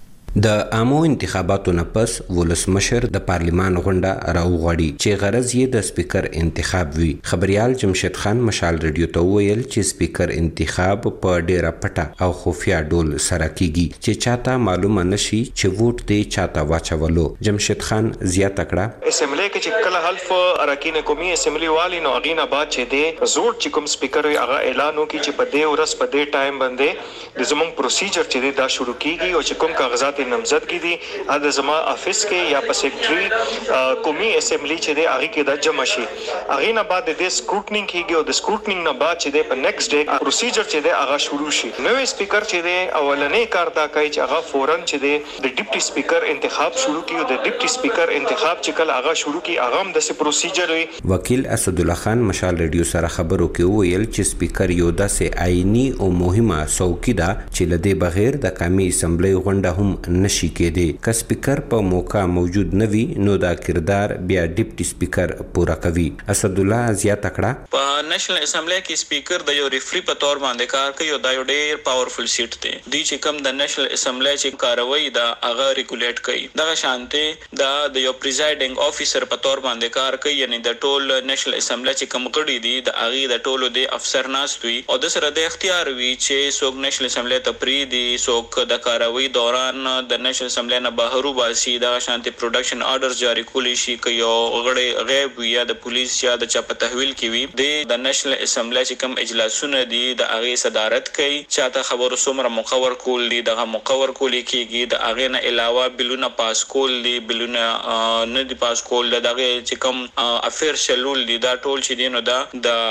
د عامو انتخاباتو نه پس ولسمشر د پارلیمان غونډه راوغړي چې غرض یې د سپیکر انتخاب وي. خبريال جمشید خان مشال رادیو ته ویل چې سپیکر انتخاب په ډیره پټه او خفیا ډول سره کیږي چې چاته معلومه نشي چې ووټ دې چاته واچولو. جمشید خان زیاته کړه اسمبلی کې چې کله حلف اراکین قومي اسمبلی والی نو اغینا بعد چې دې زوړ چې کوم سپیکر هغه اعلان وکړي چې په دې ورځ په دې ټایم باندې د زموږ پروسیجر چې دا شروع کیږي او چې کوم کاغذات نمزدګي دي د زما افیس کې یا په سیکریټری قومي اسمبلی چې د هغه کې د جمع شي هغه نه بعد د سکروټنینګ کیږي او د سکروټنینګ نه بعد چې د په نیکسټ ډے پروسیجر چې د هغه شروع شي. نوې سپیکر چې د اولنې کار دا کوي چې هغه فورن چې د ډیپټي سپیکر انتخاب شروع کیږي او د ډیپټي سپیکر انتخاب چې کله هغه شروع کی هغه هم د پروسیجر وي. وکیل اسد الله خان مشال رادیو سره خبرو کې ویل چې سپیکر یو داسې آئینی او مهمه څوکۍ ده چې لدې بغیر د قومي اسمبلی غونډه هم نشي کېدی. که سپیکر په موقع موجود نوي نو دا کردار بیا ډیپټي سپیکر پورا کوي. اسد الله زیاته کړه په نېشنل اسمبلی کې سپیکر د یو ریفری په تور باندې کار کوي او دا یو ډیر پاورفل سیټ دی. دوی چې کوم د نېشنل اسمبلی چې کاروي دا هغه ریګولیټ کوي. دا شانته دا د یو پریزایډینګ افیسر په تور باندې کار کوي یعنی د ټول نېشنل اسمبلی چې کوم غړي دي د هغه د ټولو د افسر ناست وي او د سره د اختیار وي چې څوک نېشنل اسمبلی ته پری دي څوک د کاروي دوران د نېشنل اسمبلی نه بهرو باسي دا شانتي پروډکشن آرډرز جاری کولی شي که یو غړی غیب وي یا د پولیس یا د چا په تحویل کې وي د نېشنل اسمبلی چې کوم اجلاسونه دي د هغه صدارت کوي. چاته خبرو څومره مقور کول دي دغه مقور کولی کیږي. د هغه نه علاوه بلونه پاس کول دي بلونه نه دي پاس کول دغه چې کوم افیر شلول دي دا ټول چې دي نو دا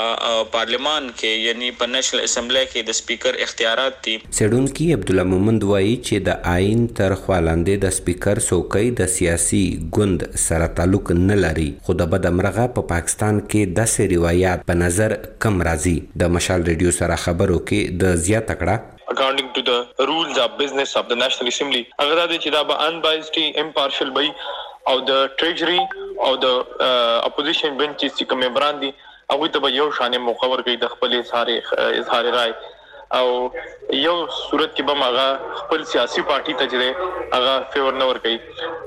د پارلیمان کې یعنی په نېشنل اسمبلی کې د سپیکر اختیارات دي. سیډونکي عبد الله محمد وایي چې د آئین تر خوالاندې د سپیکر څوکۍ د سیاسي ګوند سره تعلق نه لري خو د بد امرغه په پاکستان کې داسې روایت په نظر کم راځي. د مشال رادیو سره خبرو کې د زیاته کړه according to the rules of business of the National Assembly هغه د چې دا به unbiased impartial وي او د treasury او د opposition benches چې کوم ممبران دي هغه ته به یو شان مقرر کوي د خپل اظهار رائے او یو صورت کې به هغه خپل سیاسي پارټي ته چې هغه فیور نه ور کوي.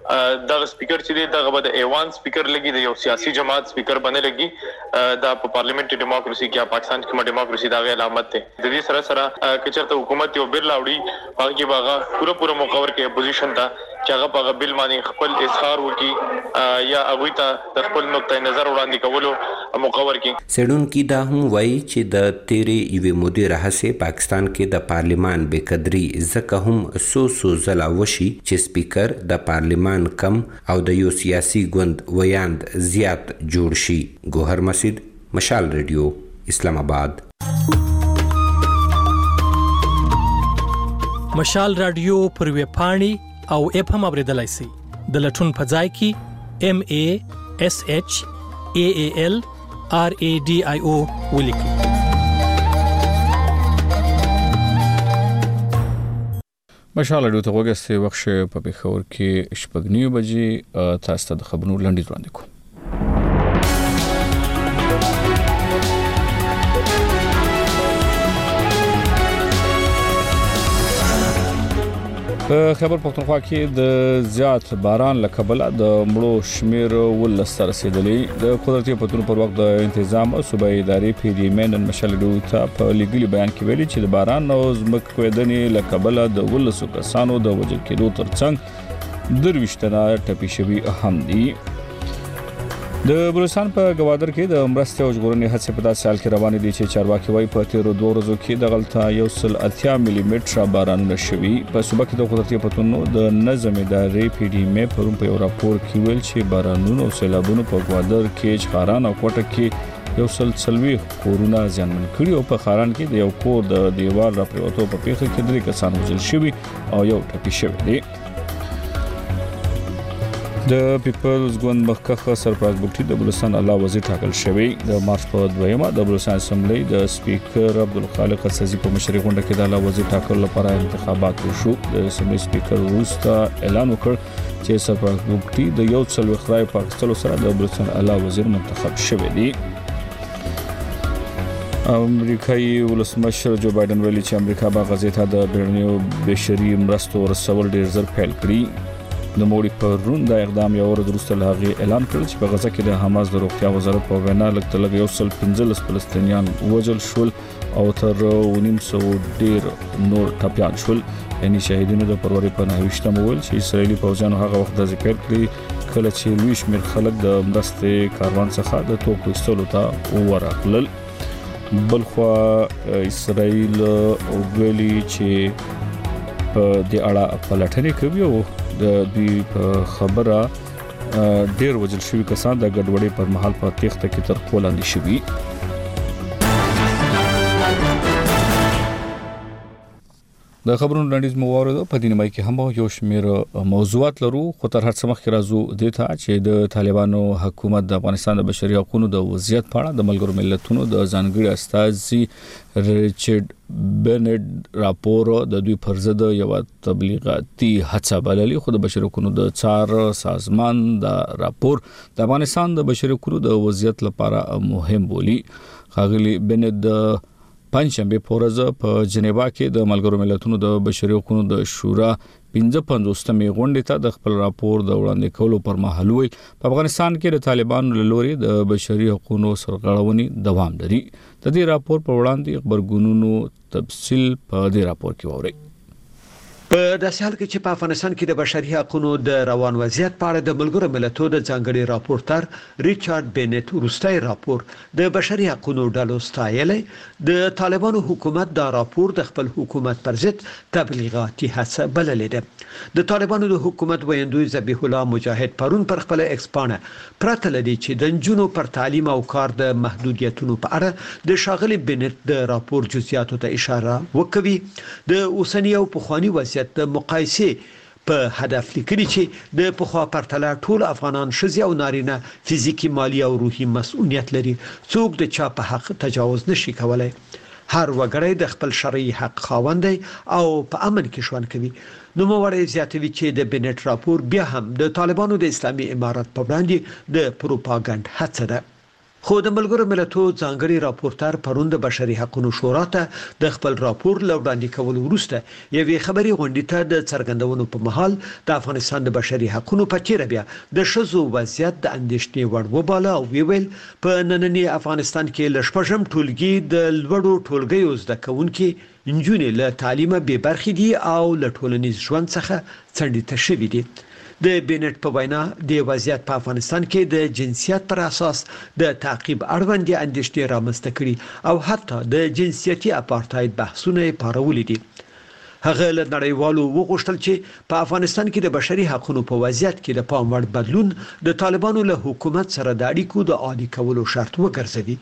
دا سپیکر چې دا به د ایوان سپیکر لګي د یو سیاسي جماعت سپیکر باندې لګي دا په پارلیمنتري دیموکراسي کې پاکستان کې دیموکراسي دا غي علامت ده. د دې سره سره چې چرته حکومت یو بیل لاوړي هغه کې هغه پورا مقرر کوي اپوزیشن ته چې هغه په بیل باندې خپل اظهار وکړي یا هغه ته د خپل نقطه نظر وړاندې کولو مقرر کړي. سیډونکي دا هم وایي چې د تیرې یوې مودې راهیسې پاکستان کې د پارلیمان بې قدري ځکه هم سو ځله وشي چې سپیکر د پارلیمان کم او د یو سیاسي ګوند ویاند زیات جوړ شي. ګوهر مسید مشال رادیو اسلام آباد. مشال رادیو پر ویب پاڼې او اپ هم اوریدلای شئ. د لټون په ځای کې MASHAALRADIO ولیکئ. مشال رادیو ته وګورئ وخت په پېښور کې شپږ نیو بجې تاسو ته د خبرونو لنډیز وړاندې کوم. په خیبر پختونخوا کې د زیات باران له کبله د مړو شمیر ولس ته رسیدلی. د قدرتي پتون پر وخت د تنظیم صوبایي ادارې PDM نن مشال رادیو ته په لیګلي بیان کې ویلي چې د باران او زمکه کویدنې له کبله د ولسو کسانو د وژل کېدو ترڅنګ 23 تنه ټپي شوي هم دي. د بلوچستان په گوادر کې د مرستې او ژغورنې هڅې په داسې حال کې روانې دي چې چارواکي وايي په تیرو 2 ورځو کې د غلطه 180 ملي متره بارانونه شوي. په صوبه کې د قدرتي پتونو د نظم ادارې پی ډي ام پرون په یو راپور کې ویل چې بارانونو او سیلابونو په گوادر کې چخاران او کوټه کې یو سلسلوي کورونه زیانمن کړي او په خاران کې د یو کور د دیوال راپریوتو په پیښه کې 3 کسان وژل شوي او یو ټپي شوی دی. د پیپلز ګوند مخکخ سرفراز بوټي د بلوچستان اعلی وزیر ټاکل شوی. د مارچ په 2مه د بلوچستان اسمبلی د سپیکر عبدالخالق قصازي په مشرۍ غونډه کې د اعلی وزیر ټاکلو لپاره انتخابات وشو. د اسمبلی سپیکر وروسته اعلان وکړ چې سرفراز بوټي د یو څلوېښت رای په اخیستلو سره د بلوچستان اعلی وزیر منتخب شوی دی. امریکایي ولسمشر جو بایدن ویلي چې امریکا به غزې ته د بیړنیو بشري مرستو رسول ډیر زر پیل کړي. د موړي پر روند د اقدام یو ورځ وروسته لاغي اعلان کړ چې په غزه کې د حماس د روغتیا وزارت په وینا لږ 115 فلسطینیان وژل شول او تر 900 ډیر نور ټپيان شول. یعنی شهیدانو د پروري په 9 ویل چې اسرایلی پوځیانو هغه وخت د ذکر کړی کله چې لوی شمېر خلک د مرستې کاروان څخه د توکو ایستلو ته ورغلل. بلخوا اسرایل ویلي چې په دې اړه پلټنې کوي او د دوی په خبره ډیر وژل شوي کسان د ګډوډۍ پر مهال په تېښته کې تر خپل لاندې شوي. د خبرونو لنډیز مو واورېدو. په دې نیمه کې هم یو شمېر موضوعات لرو خو تر هر څه مخکې راځو دې ته چې د طالبانو حکومت د افغانستان د بشري حقوقو د وضعیت په اړه د ملګرو ملتونو د ځانګړي استازي ریچارډ بنټ راپور د دوی پر ضد یو تبلیغاتي هڅه بللې. خو د بشري حقوقو د څار سازمان د راپور د افغانستان د بشري حقوقو د وضعیت لپاره مهم بولي. خاغلی بنټ د پنځشنبه په ورځ په جنیوا کې د ملګرو ملتونو د بشري حقوقو د شورا 55مې غونډې ته د خپل راپور د وړاندې کولو پر مهال وی په افغانستان کې د طالبانو له لوري د بشري حقوقو سرغړونې دوام لري. د دې راپور په وړاندې خبرګونونو تفصیل په دې راپور کې ووري. په داسې حال کې چې په افغانستان کې د بشري حقوقو د روان وضعیت په اړه د ملګرو ملتونو د ځانګړي راپورټر ریچارډ بنټ وروستي راپور د بشري حقوقو ډلو ستایلې د طالبانو حکومت دا راپور د خپل حکومت پر ضد تبلیغاتي هڅه بللې ده. د طالبانو د حکومت ویندوی ذبیح الله مجاهد پرون پر خپل ایکسپانه پرته لدی چې د جنونو پر تعلیم او کار د محدودیتونو په اړه د شاغلي بنټ د راپور جزئیاتو ته اشاره وکوي. د اوسنی او پخوانی وضعیت د مقایسه په هدف لیکلي چې د پخوا پرتله ټول افغانان شذي او نارینه فزیکی مالی او روحي مسؤلیت لري. څوک د چا په حق تجاوز نشي کولای. هر وګړی د خپل شرعي حق خاوند دی او په امن کې ژوند کوي. نو موږ زیاتوي چې د بنټ راپور بیا هم د طالبانو د اسلامي امارت په وړاندې د پروپاګاندا هڅه ده. خو د ملګرو ملتونو ځانګړي راپورټر پرون د بشري حقوقو شورا ته د خپل راپور لوړاندې کول وروسته یوې خبري غونډې ته د څرګندونو په محل د افغانستان د بشري حقوقو په چیرې بیا د شذو وضعیت د اندېښنې وړ وباله او ویل په نننی افغانستان کې لشپږم ټولګي د لوړو ټولګیو زده کوونکي انجونې له تعلیمه بې برخې دي او له ټولنیز ژوند څخه څنډې شوي دي. د بنټ په وینا د وضعیت په افغانستان کې د جنسیت پر اساس د تعقیب اړوند اندېښنې رامنځته کړي او حتی د جنسیتي اپارټاید بحثونه پارولې دي. هغه له نړیوالو وغوښتل چې په افغانستان کې د بشري حقوقو په وضعیت کې د پام وړ بدلون د طالبانو له حکومت سره د اړیکو د عادي کولو شرط وګرځوي.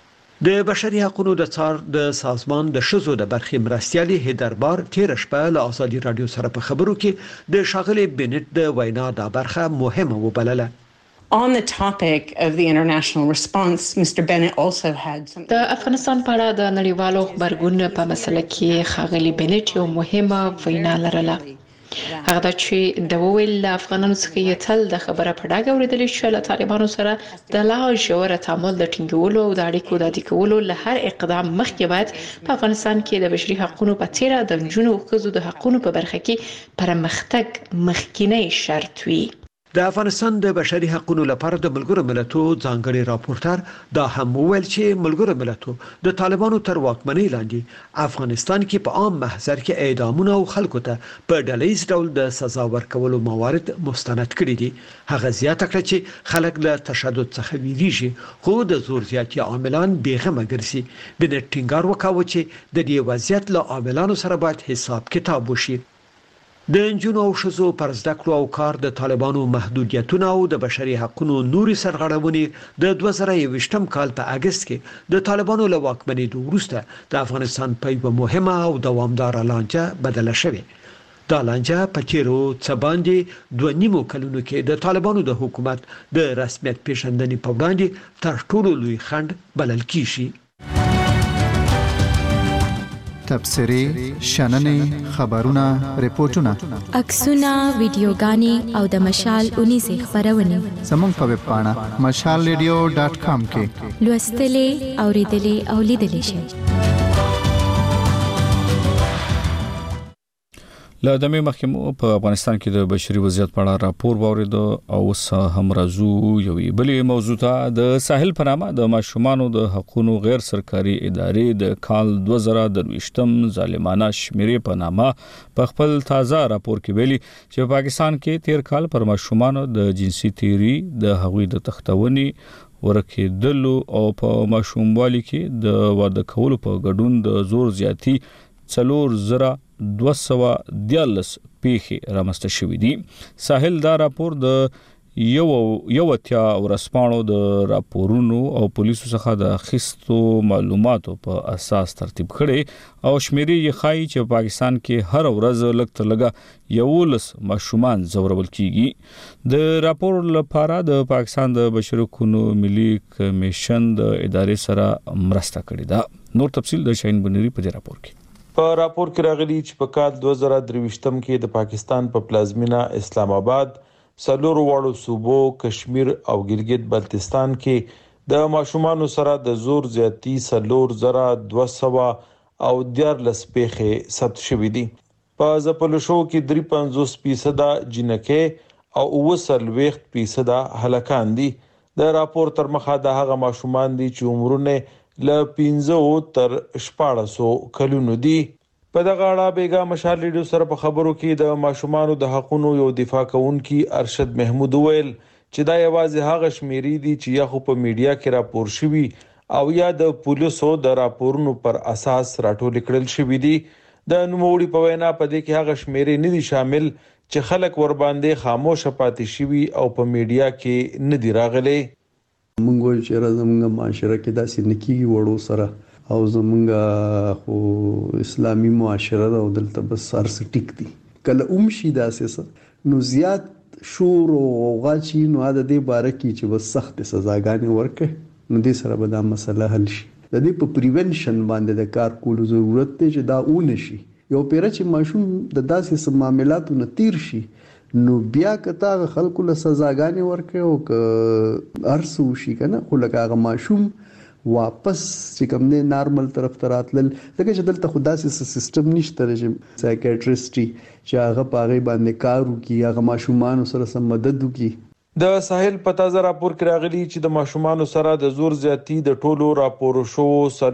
د بشري حقوقو د څار د سازمان د شذو د برخې مرستيالي هیدربار تیر شپه له ازادي رادیو سره په خبرو کې د شاغلي بنټ د وینا د برخه مهمه وبلله. On the topic of the international response, Mr. Bennett also had some. د افغانستان په اړه د نړیوالو خبرګون په مسله کې خاغلی بنټ یو مهمه وینا لرله. هغه د چې د ویل افغانانو څخه یې تل د خبره په ډاګه اوریدل چې له طالبانو سره د لا ژوره تعامل د ټینګولو او د اړیکو د عادي کولو له هر اقدام مخکې باید په افغانستان کې د بشري حقوقو په تیره د جنونو او ښځو د حقوقو په برخه کې پرمختګ مخکینی شرط وي. د افغانستان د بشري حقوقو لپاره د ملګرو ملتونو ځانګړي راپورټر دا هم ویل چې ملګرو ملتونو د طالبانو تر واکمنۍ لاندې افغانستان کې په عام محضر کې اعدامونه او خلکو ته په ډلهیز ډول د سزا ورکولو موارد مستند کړي دي. هغه زیاته کړه چې خلک له تشدد څخه ویریږي خو د زور زیاتي عاملان بیغمه ګرځي. بنټ ټینګار وکاوه چې د دې وضعیت له عاملانو سره باید حساب کتاب وشي. د انجونو او ښځو پر زده کړو او کار د طالبانو محدودیتونه او د بشري حقوقو نوري سرغړونې د 2021م کال په اگست کې د طالبانو له واکمنۍ وروسته د افغانستان په یوه مهمه او دوامداره لانجه بدله شوې. دا لانجه په تیرو څه باندې 2.5 کلونو کې د طالبانو د حکومت د رسمیت پیژندنې په وړاندې تر ټولو لوی خنډ بلل کیږي. تبصرې، شننې، خبرونه، ریپورتونه، عکسونه، ویډیوګانې او د مشال 19 خبرونه زموږ په ویب پاڼه mashalradio.com کې لوستلې، اوریدلې او لیدلې شئ. له دمه مخکمه په افغانستان کې د بشري وضعیت په اړه راپور واورید او هم راځو یوې بلې موضوع ته. د ساحل په نامه د ماشومانو د حقوقو غیر سرکاري ادارې د کال 2023م ظالمانه شمیرې په نامه په خپل تازه راپور کې ویلي چې په پاکستان کې تیر کال پر ماشومانو د جنسي تیری، د هغوی د تختونې ورکېدلو او په ماشوموالي کې د واده کولو په ګډون د زور زیاتی 4214 پیښې رامنځته شوې دي. ساحل دا راپور د یو اتیا ورسپانو د راپورونو او پولیسو څخه د اخیستو معلوماتو په اساس ترتیب کړي او شمیرې یې ښایي چې پاکستان کې هر ورځ لږ تر لږه 11 ماشومان ځورول کیږي. د راپور لپاره د پاکستان د بشري حقوقو ملي کمیشن د ادارې سره مرسته کړې ده. نور تفصیل د شاهین بنيري په راپور کې. په راپور کې راغلي چې په کال 2023م کې د پاکستان په پلازمینه اسلام آباد، څلور واړو صوبو کشمیر او ګلګت بلتستان کې د ماشومانو سره د زور زیاتی 4214 او 14 پیښې ثبت شوې دي. په ځپلو کې 53% جنکه او 40% هلکان دي. د راپور تر مخه د هغه ماشومان دي چې عمرونه له 15 تر 14 کلونو دي. په دغه اړه بیګا مشال ریډیو سره په خبرو کې د ماشومانو د حقوقو یو دفاع کوونکی ارشد محمود ویل چې دا یوازې هغه شمیرې دي چې یا خو په میډیا کې راپور شوي او یا د پولیسو د راپورونو پر اساس راټول کړل شوي دي. د نوموړي په وینا په دې کې هغه شمیرې نه دي شامل چې خلک ور باندې خاموش پاتې شوي او په میډیا کې نه دي راغلي. مونږ چې زموږ معاشره کې داسې نکیږي وړو سره او زموږ خو اسلامي معاشره او دلته بس سارس ټیک دي کله شي داسې نو زیات شور او غاچی نو د دې باره کې چې بس سخت سزاګانې ورکړي نو دې سره به دا مسله حل شي. د دې په پریونشن باندې د کار کولو ضرورت دی چې دا ونه شي. یو پیر چې ماشوم د داسې معاملاتو نه تیر شي نو بیا کته خلکو له سزاګانې ورکړي او ارسو شي کنه خو لکه هغه ماشوم واپس چې کوم نه نارمل طرف ته راتلل لکه چې دلته خداسي سیستم نشته چې سایکیاټریسټي چې هغه پاغي باندې کار وکي هغه ماشومان سره سم مدد وکي. د ساحل په تازه راپور کې راغلي چې د ماشومان سره د زور زیاتی د ټولو راپورو شو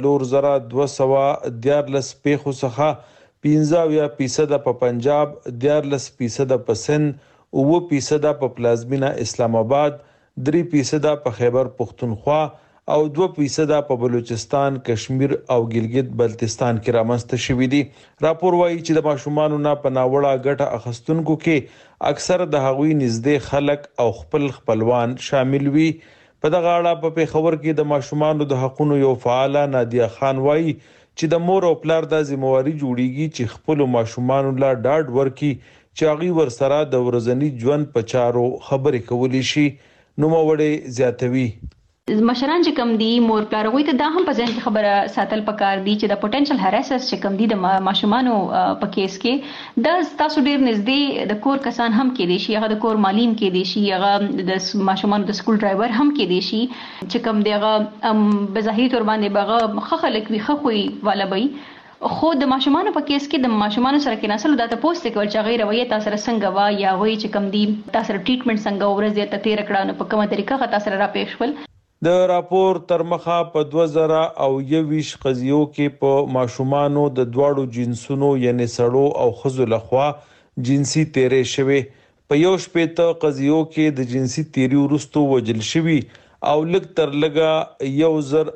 4214 پیښو څخه 15% په پنجاب، 14% په سند، 9% په پلازمینه اسلام آباد، 3% په خیبر پختونخوا او 2% په بلوچستان، کشمیر او ګلګت بلتستان کې رامنځته شوې دي. راپور وايي چې د ماشومانو نه په ناوړه ګټه اخیستونکو کې اکثر د هغوی نږدې خلک او خپلوان شامل وي. په دغه اړه په پیښور کې د ماشومانو د حقوقو یو فعال نادیه خان وايي چې د مور او پلار د ذمہواری جوړیږي چې خپل ماشومانو لا ډاډ ورکړي چې هغه ورسره د ورځنی ژوند په چارو خبرې کولی شي. نو موړې زیاتوي مشران چې کم دي مور پلاروي ته دا هم په ځین کې خبره ساتل پکار دي چې د پوتنشل هراسرز چې کم دي د ماشومانو په کیس کې د تاسو ډیر نږدې د کور کسان هم کې دي شي هغه د کور معلم کې دي شي هغه د ماشومانو د سکول ډرایور هم کې دي شي چې کم دی هغه بظاهري تور باندې بغه خلک وي خوي والا وي خو د ماشومان په کیس کې د ماشومان سره کې نسل د تاسو ته کول چې غیر رویه تاسو سره څنګه وا یا وای چې کم دي تاسو سره ټریټمنټ څنګه ورځ ته تیر کړه نو په کومه طریقه تاسو سره را پېښ ول. د راپور تر مخه په 2021 قضیو کې په ماشومانو د دواړو جنسونو یعنی سړو او ښځو لخوا جنسي تیرې شوي. په یو شپېته قضیو کې د جنسي تیری وروسته وجل شوي او لږ تر لږه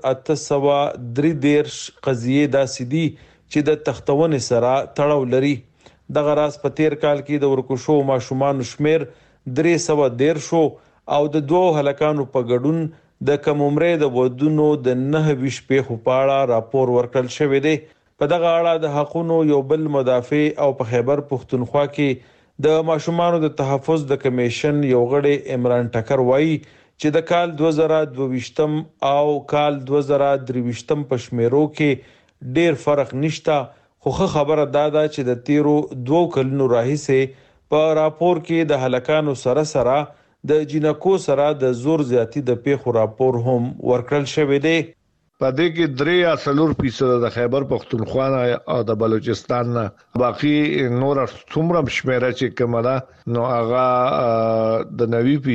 1833 قضیې داسې دي چې د تختونې سره تړاو لري. دغه راز په تیر کال کې د ورکوشو ماشومانو شمیر 313 شو او د دوو هلکانو په ګډون د کم عمرې د ودونو د 29 پیښو په اړه راپور ورکړل شوی دی. په دغه اړه د حقوقو یو بل مدافع او په خیبر پښتونخوا کې د ماشومانو د تحفظ د کمیشن یو غړی عمران ټکر وایي چې د کال 2022 او کال 2023 په شمیرو کې ډیر فرق نشته. خو خبره دا ده چې د تیرو 2 کلونو راهیسې په راپور کې د هلکانو سره د جنکو سره د زور زیاتی د پیښو راپور هم ورکړل شوی دی. په دې کې 3% د خیبر پختونخوا او د بلوچستان نه باقي نور څومره شمیره چې کومه ده نو هغه د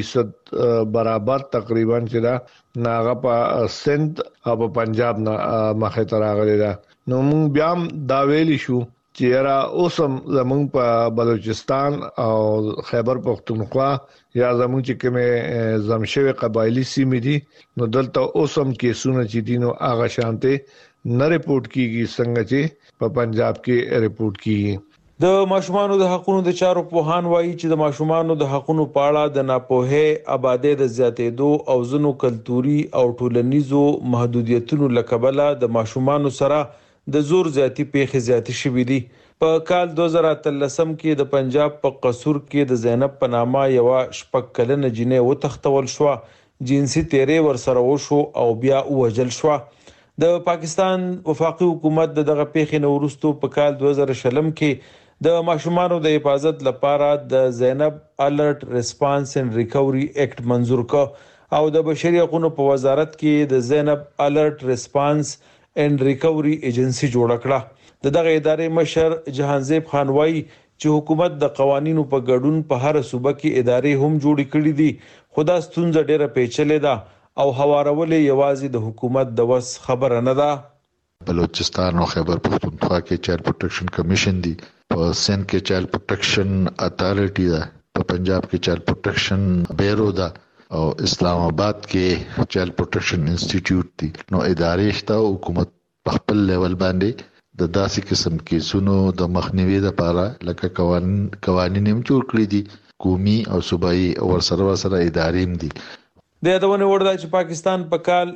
90% برابر تقریبا چې دا هغه په سند او په پنجاب نه مخه تر راغلی ده. نو موږ بیا دا ویلی شو چې را اوسم زمونږ په بلوچستان او خیبر پختونخوا یا زمونږ چې کومه زمشوي قبایلی سیمې دي نو دلته اوسم کیسونه چې دي نو هغه شانته نه ریپورت کیږي څنګه چې په پنجاب کې ریپورت کیږي. د ماشومانو د حقوقو د چارو پوهان وایي چې د ماشومانو د حقوقو په اړه د ناپوهه آبادی د زیاتېدو او ځنو کلتوري او ټولنیزو محدودیتونو لکبله د ماشومانو سره د زور زیاتی پیښې زیاتې شوې دي. په کال 2013 کې د پنجاب په قصور کې د زینب په نامه یو 6 کلنه جنې وتښتول شو. جنسي تیرې ورسره وشو او بیا وژل شو. د پاکستان وفاقي حکومت دغه پیښې نو وروسته په کال 2020 کې د ماشومانو د حفاظت لپاره د زینب الرټ ریسپانس اینڈ ریکوري ایکټ منزور کړ او د بشري حقوقو په وزارت کې د زینب الرټ ریسپانس اینڈ ریکوري ایجنسی جوړ کړه. دغه ادارې مشر جهانزیب خان وایي چې حکومت د قوانینو په ګډون په هر صوبه کې ادارې هم جوړې کړې دي. خدا ستونزه ډیره پیچلې ده او هوارولې یوازې د حکومت د وس خبره نه ده. بلوچستان او خیبر پختونخوا کې چایلډ پروټیکشن کمیشن دی، په سند کې چایلډ پروټیکشن اتھارټی ده، په پنجاب کې چایلډ پروټیکشن بیورو ده او اسلام آباد کې چایلډ پروټیکشن انسټیټیوټ دی. نو ادارې شته حکومت په خپل لیول باندې د داسې قسم کیسونو د مخنیوي لپاره لکه قوانین هم جوړ کړی دي، قومي او صوبایي ورسره ادارې هم دي. د یادونه وړ ده چې پاکستان په کال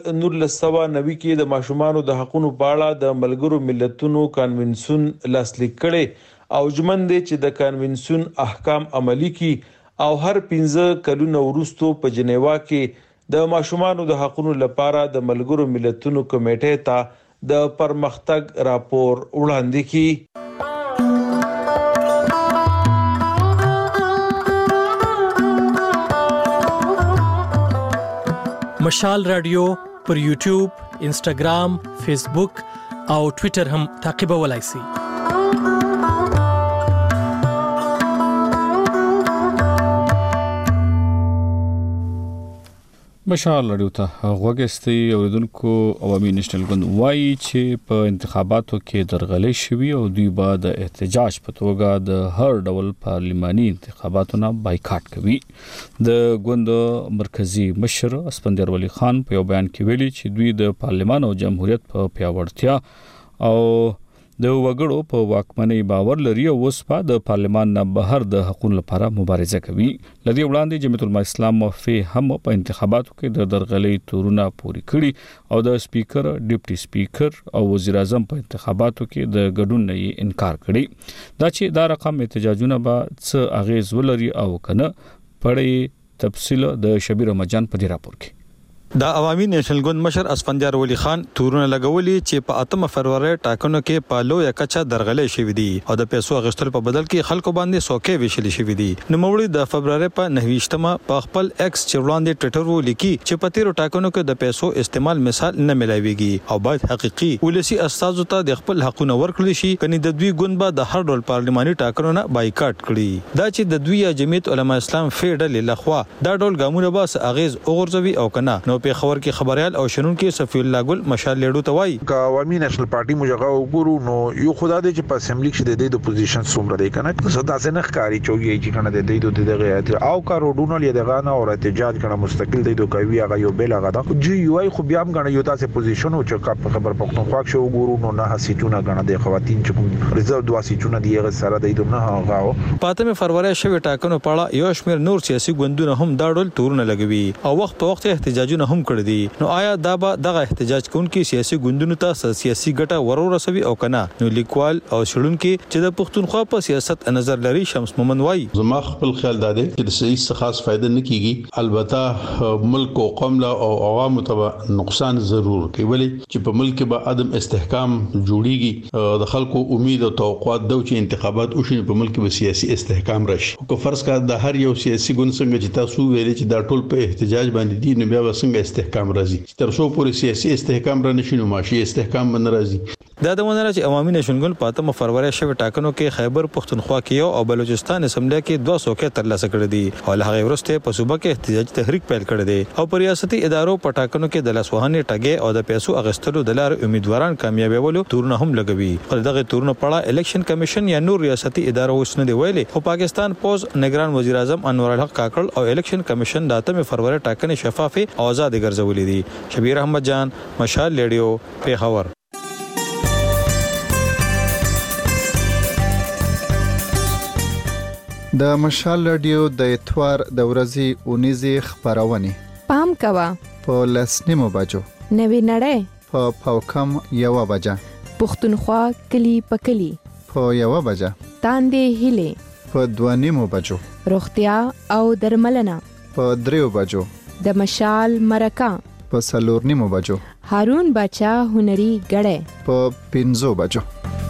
1990 کې د ماشومانو د حقوقو په اړه د ملګرو ملتونو کنونسیون لاسلیک کړي او ژمن دي چې د کنونسیون احکام عملی کړي او هر 15 کلونو وروسته په جنیوا کې د ماشومانو د حقوقو لپاره د ملګرو ملتونو کمیټې ته د پرمختګ راپور وړاندې کړي. مشال رادیو پر یوټیوب، انسټاګرام، فیسبوک او ټوئیټر هم تعقیبولای شئ. مشال رادیو ته غوږستي اوریدونکو. عوامي نېشنل ګوند وایي چې په انتخاباتو کې درغلي شوي او دوی به د احتجاج په توګه د هر ډول پارلماني انتخاباتو نه بایکاټ کوي. د ګوند مرکزی مشر اسپندر ولی خان په یو بیان کې ویلي چې دوی د پارلمان او جمهوریت په پیاوړتیا او د وګړو په واکمنۍ باور لري او اوس په پارلمان نه بهر د حقوقو لپاره مبارزه کوي. لدی وړاندې جمعیت الاسلام موافي هم په انتخاباتو کې د درغلي تورونه پوری کړي او د سپیکر، ډیپټي سپیکر او وزیر اعظم په انتخاباتو کې د ګډون نه انکار کړي. دا چې دا رقم احتجاجونه به څه اغیز ولري او کنه پړې تفصیل د شبیر رمضان په دې راپور کې. د عوامي نېشنل ګوند مشر اسفندیار ولی خان تورونه لګولي چې په 8 فروری ټاکنو کې پالو یا کچا درغلې شوې دي او د پیسو غشتل په بدل کې خلکو باندې سوکې ویشلې شوې دي. نو مولوی د فبراير په 9 په خپل ایکس چولاندې ټویټر ولیکي چې په تیرو ټاکنو کې د پیسو استعمال مثال نه ملایويږي او باید حقيقي ولسی استازو ته د خپل حقونه ورکړل شي کني د دوی ګوند به د هر ډول پارلماني ټاکنو نه بایکاټ کړي. دا چې د دوی جمعیت علما اسلام فیډل لخوا دا ډول ګامونه به اغیز اوغورځوي او کنه. نو په خبر کې خبريال او شنون کې صفی الله ګل مشال لیډو توای کا عوامي نېشنل پارټي مجغه وګورو نو یو خدای دې چې په اسمبلی کې د اپوزیشن څومره دی کنه صدا سے نه ښکاری چوي چې کنه د دغه او کا روډونو لیدغه نه او احتجاج کنه مستقل دی د کوي هغه یو بیل هغه د جی یو ای خو بیا هم کنه یو تاسو پوزیشن او چې خبر پښتونخوا کې وګورو نو نه سیټونه کنه د خواتین چې کوم ریزرو دوا سیټونه دی هغه سره دی نه هغه پاتمه فروری شوی ټاکنو پاړه یو شمیر نور سیاسي ګوندونه هم دا ډول تورونه لګوي او وخت په وخت احتجاجونه هم کړی دي. نو آیا دا به دغه احتجاج کوونکي سیاسي ګوندونو ته سیاسي ګټه ورورسوي او کنه؟ نو لیکوال او شړونکي چې د پښتونخوا په سیاست نظر لري شمس مومن وای زما خپل خیال دا دی چې د صحیح خاص فائدہ نه کیږي. البته ملک او قوم له او عوامو ته نقصان ضرور کوي ولی چې په ملک کې به عدم استحکام جوړیږي د خلکو امید او توقعات د چې انتخابات وشي په ملک کې به سیاسي استحکام راشي. او فرض کړه د هر یو سیاسي ګوند څنګه چې تاسو ویلي چې دا ټول په احتجاج باندې دي نو بیا څنګه استحکام راځي تر څو پورې سیاسي استحکام را نشي نو معاشي استحکام باندې راځي. دا د ونره چې عوامي نېشنل ګوند په 8 فروری شوی ټاکنو کې خیبر پښتونخوا کې او بلوچستان اسمبلی کې 200 کې ترلاسه کړې دي او هغه ورسته په صوبه کې احتجاج تحریک پیل کړی دی او په ریاستي ادارو په ټاکنو کې د لاسوهنې ټګي او د پیسو اغستلو د لار امیدواران کامیابولو تورونه هم لګوي. پر دغه تورونه پړه الیکشن کمیشن یا نور ریاستي ادارو وسنه دی ویلي او پاکستان پوز نگران وزیر اعظم انور الحق کاکړ او الیکشن کمیشن د 8 فروری ټاکنې شفاف او آزاد ګرځولې دي. شبیر احمد جان مشال لیډیو پیښور. د مشال رادیو د اتوار د ورځې اونیزه خبرونه پام کوا په لسنیمو بجو نوی نړۍ په پاوکم یو بجا پښتونخوا کلی پکلی په یو بجا تاندې هله په دوانیمو بجو روغتیا او درملنه په دریو بجو د مشال مرکه په سلورنیمو بجو هارون بچا هنري غړې په 15 بجو.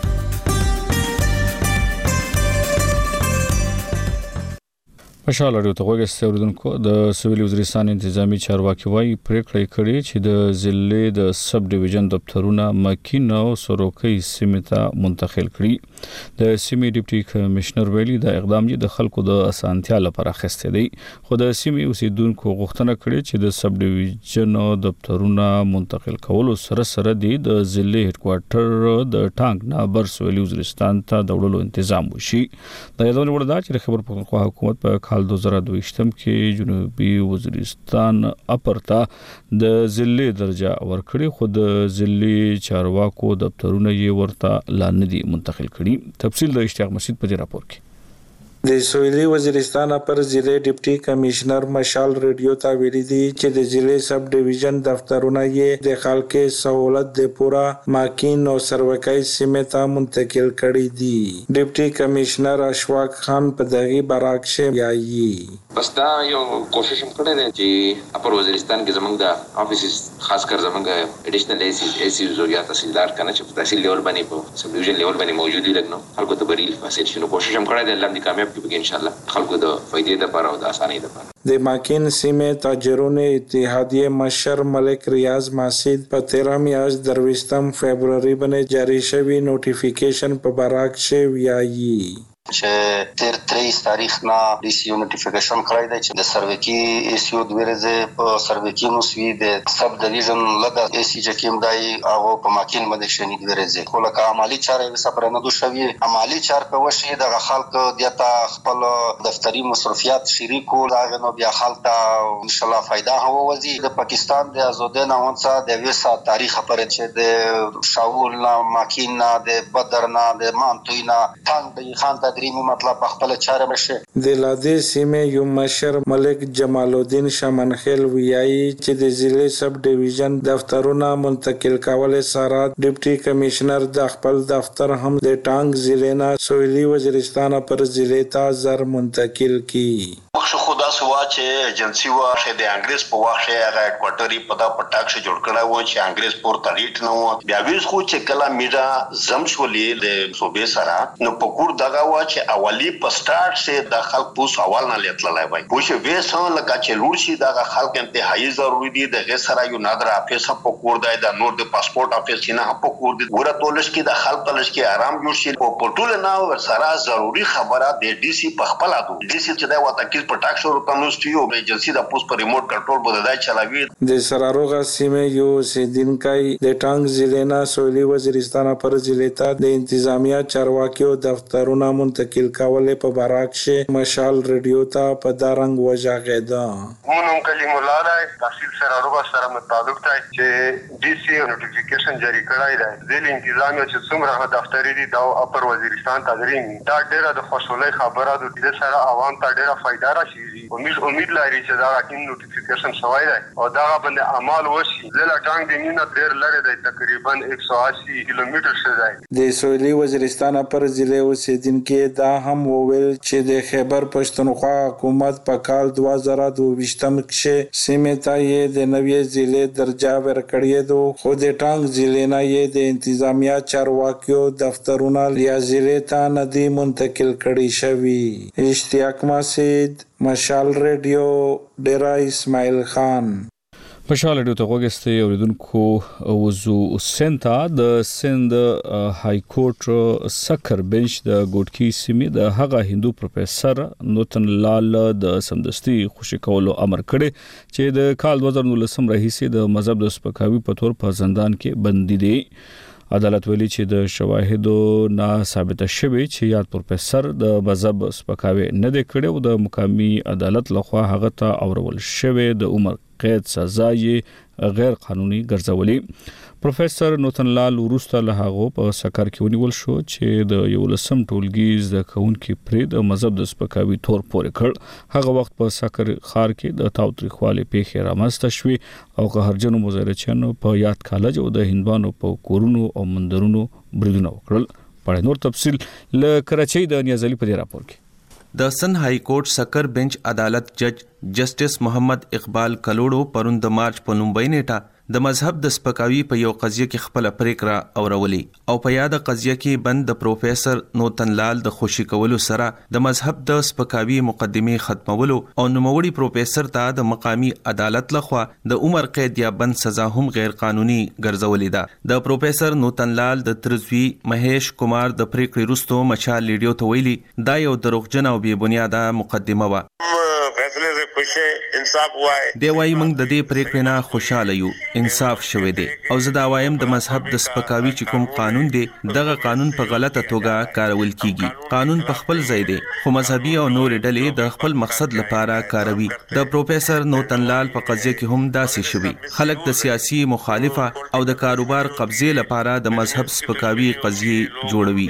مشال اړیو ته وګورئ اوریدونکو د سویل وزیرستان انتظامی چارواکي وايي پریکړه کړې چې د ضلع د سب ډیویژن دفترونه مکین او سروکي سیمه ته منتقل کړي. د سیمې ډیپټي کمشنر ویلي د اقدام د خلکو د اسانتیا لپاره خسته دی خو د سیمې اوسیدونکو غوښتنه کړې چې د سب ډیویژن دفترونه منتقل کول سره د ضلع هډ کوارټر د ټانګ نه بر سویل وزیرستان ته د وړلو تنظیم وشي. د یادونه وړاندې چې خبر پښتونخوا حکومت په 2022 کې جنوبي وزیرستان اپرتا د ضلع درجه ورکړي خو د ضلع چارواکو دفترونه یې ورته لا نه دي منتقل کړي. تفصیل د اشتیاق مسجد په راپور کې. د سویلي وزیرستان پر ضلع ډیپټي کمشنر مشال ریډیو ته ویلي دي چې د ضلع سب ډیویژن دفترونه یې د خلکو سہولت د پورا ماکین او سروکای سیمه ته منتقل کړي دي. ډیپټي کمشنر اشواق خان په دغه براکشه یایي بس دا یو کوشش هم کړی دی چې اپر وزیرستان کې زمونږ د افیسز خاص کر زمونږ اډیشنل ایسیز او یا تحصیلدار کنه چې په تحصیل لیول باندې په سب ډیویژن لیول باندې موجود دي لګنو خلکو ته بریل فاسیل شنو کوشش هم کړی دی الله دې کامیاب کړي ان شاء الله خلکو د فائدې لپاره او د اسانۍ لپاره. د ماکین سیمه تاجرونو اتحادیه مشر ملک ریاض ماسید په 13 میاشت درويستم فبرवरी باندې جاری شوی نوټیفیکیشن په براکشه ویایي چې تر 23 تاریخ نه د سی نوټیفیکیشن کړی دی چې د سروکی ایسیو د ورځې په سروکی نو سوي د سب ډیویژن لدا ایسی جکیم دای او په ماکین باندې شنی د ورځې کوله کا عملی چارې وسپره نه دوشوي عملی چار په وشي د خلک دیتا خپل دفتری مصرفيات شریکو راغ نو بیا خلک ان شاء الله فائدہ هو وزي د پاکستان د آزادۍ نه ونڅه د 20 تاریخ پر چې د شاول نه ماکین نه د بدر نه د مانتوی نه څنګه خان ته دریمي مطلب خپل چاره مشه. د لادې سیمې یو مشر ملک جمال الدین شمنخیل ویایي چې د ضلع سب ډیویژن دفترونه منتقل کول سره ډیپټي کمشنر د خپل دفتر هم د ټانګ ضلع نه سویلي وزیرستان پر ضلع ته زر منتقل کی. مخه خدا سوا چې ایجنسی واخه د انګریز په واخه هغه کوارټري په دا پټاک شه جوړ کړه و چې انګریز پور تریټ نه و بیا ویس خو چې کله میډا زمشولې د صوبې سره نو پکور دغه وا چې اولی په سٹارټ شه د خلک پوس اول نه لټلای وای خو چې ویسه لکه چې لور شي دغه خلک انتهایی ضروری دي دغه سره یو نادر افیس په کور دی د نور د پاسپورت افیس نه په کور دی ګوره تولش کې د خلک تلش کې آرام جوړ شي په پټول نه ور سره ضروری خبره د ډي سي په خپل ادو ډي سي چې دا وته کې پټاک شروع تنوستیو ایجنسی د پوس پر ریموټ کنټرول بدلای چلاوي. د سراروغه سیمه یو سیدینکای د ټانګ ضلع نه سویلي وزیرستان پر ضلع ته د انتظامیه چارواکیو دفترونه منتقل کول په باراکشه مشال ریډیو ته په دارنګ وجاغیدا. مونږ کلیم الله راي تحصیل سراروغه سره مطابق دی چې ډي سي نوټیفیکیشن جاری کړای دی. ځل انتظامیه چې څومره دفتري دي دا اپر وزیرستان ته درېږي دا ډیره د خوشحالۍ خبره ده د سره عوام ته ډیره فائدہ راشي. امید لري چې دا کوم نوټیفیکیشن شوی دی او دا باندې عمل وشي. زله ټانګ د مینه ډیر لري دی تقریبا 180 کیلومتر شوی. د سویلي وزیرستان پر ضلع اوسیدونکو دا هم وویل چې د خیبر پښتونخوا حکومت په کال 2022 کې سیمه ته یې د نوې ضلع درجه ورکړې ده خو د ټانګ ضلع نه یې د انتظامیه چارواکیو دفترونه لیا ضلع ته ندي منتقل کړي شوی. اشتیاق مسجد مشال ریډیو ډیرا اسماعیل خان. مشال ریډیو ته وګورئ اوریدونکو وزو سنتا د سند های کورټ سکر بنچ د ګوټکی سیمې د هغه هندو پروفیسور نوتن لال د سمدستي خوشی کولو امر کړي چې د کال 2019 راهیسې د مذهب د سپکاوي په تور په زندان کې بندي دي. عدالت ویلي چې د شواهدو نه ثابته شوی چې یاد پروفیسور د مذهب سپکاوي نه دی کړی او د مقامی عدالت لخوا هغه ته اورول شوی د عمر قید سزا یې غیر قانوني ګرځولې. پروفیسور نوتن لال ورسته له هغه په سکر کې ونیول شو چې د یو لسم ټولګي زده کوونکو پرې د مذهب د سپکاوي تور پورې کړ. هغه وخت په سکر خار کې د تاوتریخوالي پیښې رامنځته شوې او قهرجنو مظاهرچیانو په یاد کالج او د هندوانو په کورونو او مندرونو بریدونه وکړل. په نور تفصیل له کراچۍ د نیازلي په راپور کې. د سن های کورټ سکر بنچ عدالت جج جسټس محمد اقبال کلوړو پروند مارچ په لومبۍ نیټه د مذهب د سپکاوي په یو قضیه کې خپل پریکړه اورولي او په یاد قضیه کې بند د پروفیسور نوتن لال د خوشی کولو سره د مذهب د سپکاوي مقدمه ختمولو او نوموړي پروفیسور ته د مقامی عدالت لخوا د عمر قید یا بند سزا هم غیر قانوني ګرځولې ده. د پروفیسور نوتن لال د ترزوی مهیش کمار د پریکړې وروسته مشال ریډیو ته ویلي دا یو دروغجن او بې بنیاده مقدمه و. دی وايي موږ د دې پریکړې نه خوشاله یو انصاف شوه دی او زه دا وایم د مذهب د سپکاوي چې کوم قانون دی دغه قانون په غلطه توګه کارول کیږي. قانون په خپل ځای دی خو مذهبي او نور ډلې د خپل مقصد لپاره کاروي. د پروفیسور نوتن لال په قضیه کې هم داسې شوی خلک د سیاسي مخالفه او د کاروبار قبضه لپاره د مذهب سپکاوي قضیه جوړوي.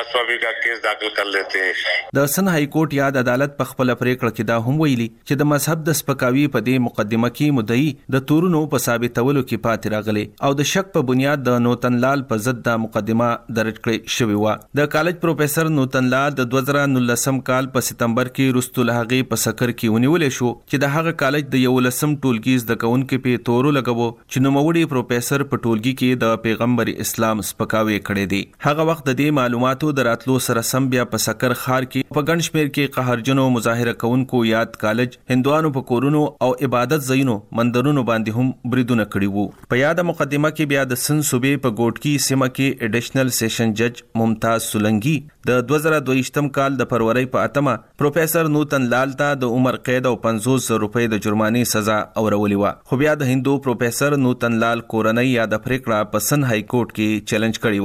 د سن های کورټ یاد عدالت په خپل پریکړه کې دا هم ویلي چې د مذهب د سپکاوي په دې مقدمه کې مدعي د تورونو په ثابتولو کې پاتې راغلي او د شک په بنیاد د نوتن لال په ضد د مقدمه درج کړې شوې و. د کالج پروفیسور نوتن لال د 2019 کال په سپتمبر کې رستو لهغه په سکر کې ونیول شو چې د هغه کالج د یو لسم ټولګي زده کوونکو په تورو لګوو چې نوموړي پروفیسور په ټولګي کې د پیغمبر اسلام سپکاوي کړی دی. هغه وخت د دې معلوماتو دراتلو سره سم بیا په سکر خار کې په ګڼ شمیر کې قهرجنو مظاهره کوونکو یاد کالج هندوانو په کورونو او عبادت ځایونو مندرونو باندې هم بریدونه کړي وو. په یاد مقدمه کې بیا د سن صوبې په ګوټکی سیمه کې ایډیشنل سیشن جج ممتاز سولنګي د 2022 کال د فروری په 8 پروفیسور نوتن لال ته د عمر قید او 500 روپۍ د جرمانې سزا اورولې و. خو بیا د هندو پروفیسور نوتن لال کورنۍ یا د پریکړه په سن های کورټ کې چیلنج کړی و.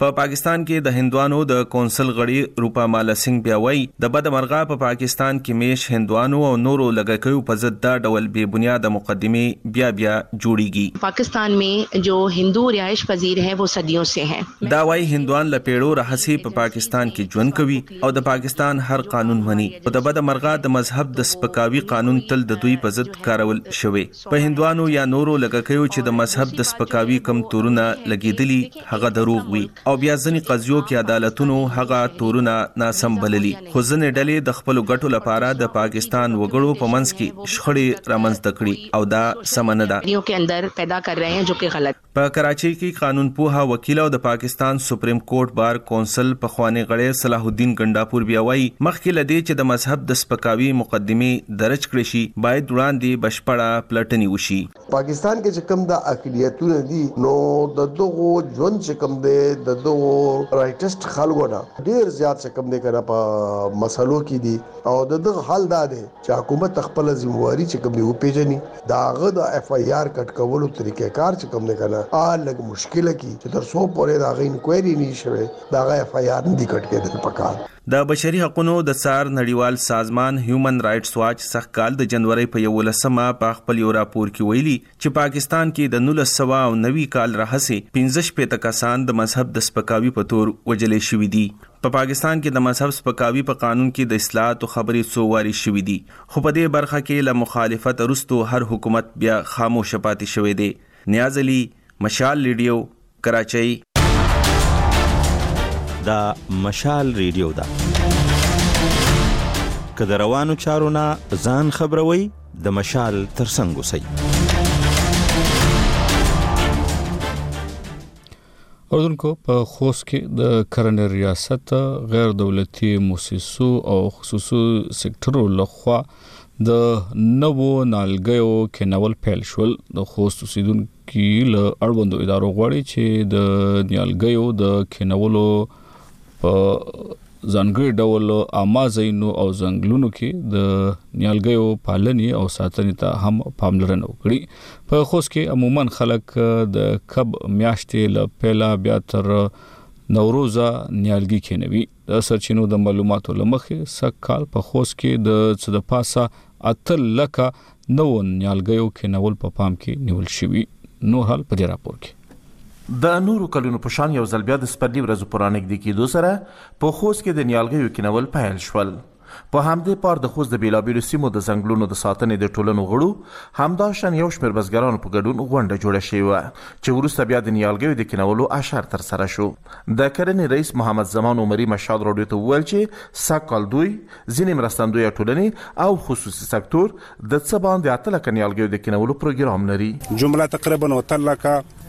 په پاکستان کې د هندوانو د کونسل غړي روپا مالا سنگ بیا وایي د بدمرغه په پاکستان کې میش هندوانو او نورو لګکیو په ضد دا ډول بے بنیاد مقدمه بیا جوړیږي. पाकिस्तान में जो हिंदू रिहाइश पजीर हैं वो सदियों से हैं. دا وایي هندوان لپیړو راهسي په پاکستان کې ژوند کوي او د پاکستان هر قانون مني او د بدمرغه د مذهب د سپکاوي قانون تل د دوی په ضد کارول شوی. په هندوانو یا نورو لګکیو چې د مذهب د سپکاوي کم تورونه لګیدلی هغه دروغ وي او بیا ځنی قضیو کې عدالتونو هغه تورونه ناسم بللي. خو ځنې ډلې د خپل ګټو لپاره د پاکستان وګړو په منځ کې شخړې رامنځته کړي او دا سم نه ده. के अंदर पैदा कर रहे हैं जो कि गलत. په کراچۍ کې قانون پوها وکیل او د پاکستان سپریم کورټ بار کونسل په خوانی غړی صلاح الدین ګنداپور بیا وایي مخکې لدی چې د مذهب د سپکاوي مقدمه درج کړي شي باید وړاندې بشپړه پلټنی وشي. پاکستان کې چې کوم د اقلیتونه دي نو د دغو ژوند چې کوم دی د دغو رائټست خلکو نه ډیر زیات چې کوم دی کنه په مسلو کې دي او دغه حل دا دی چې حکومت خپل ذمہواری چې کوم دی او پیژني داغه د اف آی آر کټ کولو طریقې کار چې کوم دی کنه لږ مشکله کی چې تر څو پورې دا غي انکوایري نشوي دا غي اف آی آر نه دی کټ کېدل پکار. د بشري حقوقو د څار نړیوال سازمان هیومن رائټس واچ سخت کال د جنوري په 11مه په خپل یو راپور کې ویلي چې پاکستان کې د 1990 کال راهسي 15 کسان د مذهب د سپکاوي په تور وجلې شوې دي. په پاکستان کې د مذهب سپکاوي په قانون کې د اصلاحات او خبري څواري شوې دي خو په دې برخه کې له مخالفت وروسته هر حکومت بیا خاموش پاتې شوې دي. نیاز علي مشال ریډیو کراچۍ. دا مشال ریډیو دا که د روانو چارو نه ځان خبروي د مشال ترڅنګ اوسئ. اردوونکو په خوست کې د کرنې ریاست غیر دولتي مؤسسو او خصوصي سکتورو لخوا د نوو نالګیو کېنول پیل شول. د خوست اوسیدونکو له اړوندو ادارو غواړي چې د نیالګیو د کېنولو په ځانګړي ډول امازینو او ځنګلونو کې د نیالګیو پالنې او ساتنې ته هم پاملرنه وکړي. په خوست کې عموما خلک د کب میاشتې له پیله بیا تر نوروزه نیالګي کېنوي. د سرچینو د معلوماتو لمخې سکهال په خوست کې د څه د پاسه 8 لکه نو نیالګیو کېنول په پام کې نیول شوی. نور حال په دې راپور کې د نورو کلونو په شان یو ځل بیا د سپرلي ورځو پرانګ د کېدو سره په خوست کې د نیالګیو کېنول پیل شول. په همدې پار د خوست د بیلابیلو سیمو د ځنګلونو د ساتنې د ټولنو غړو همداشان یو شمېر بزګرانو په ګډون غونډه جوړه شوې وه چې وروسته بیا د نیالګیو د کېنولو اشر ترسره شو. د کرنې رئیس محمد زمان عمري مشال راډیو ته وویل چې سږکال دوی ځینې مرستندویه ټولنې او خصوصي سکتور د څه باندې 8 لکه نیالګیو د کېنولو پروګرام لري. جمله تقریبا 8 لکه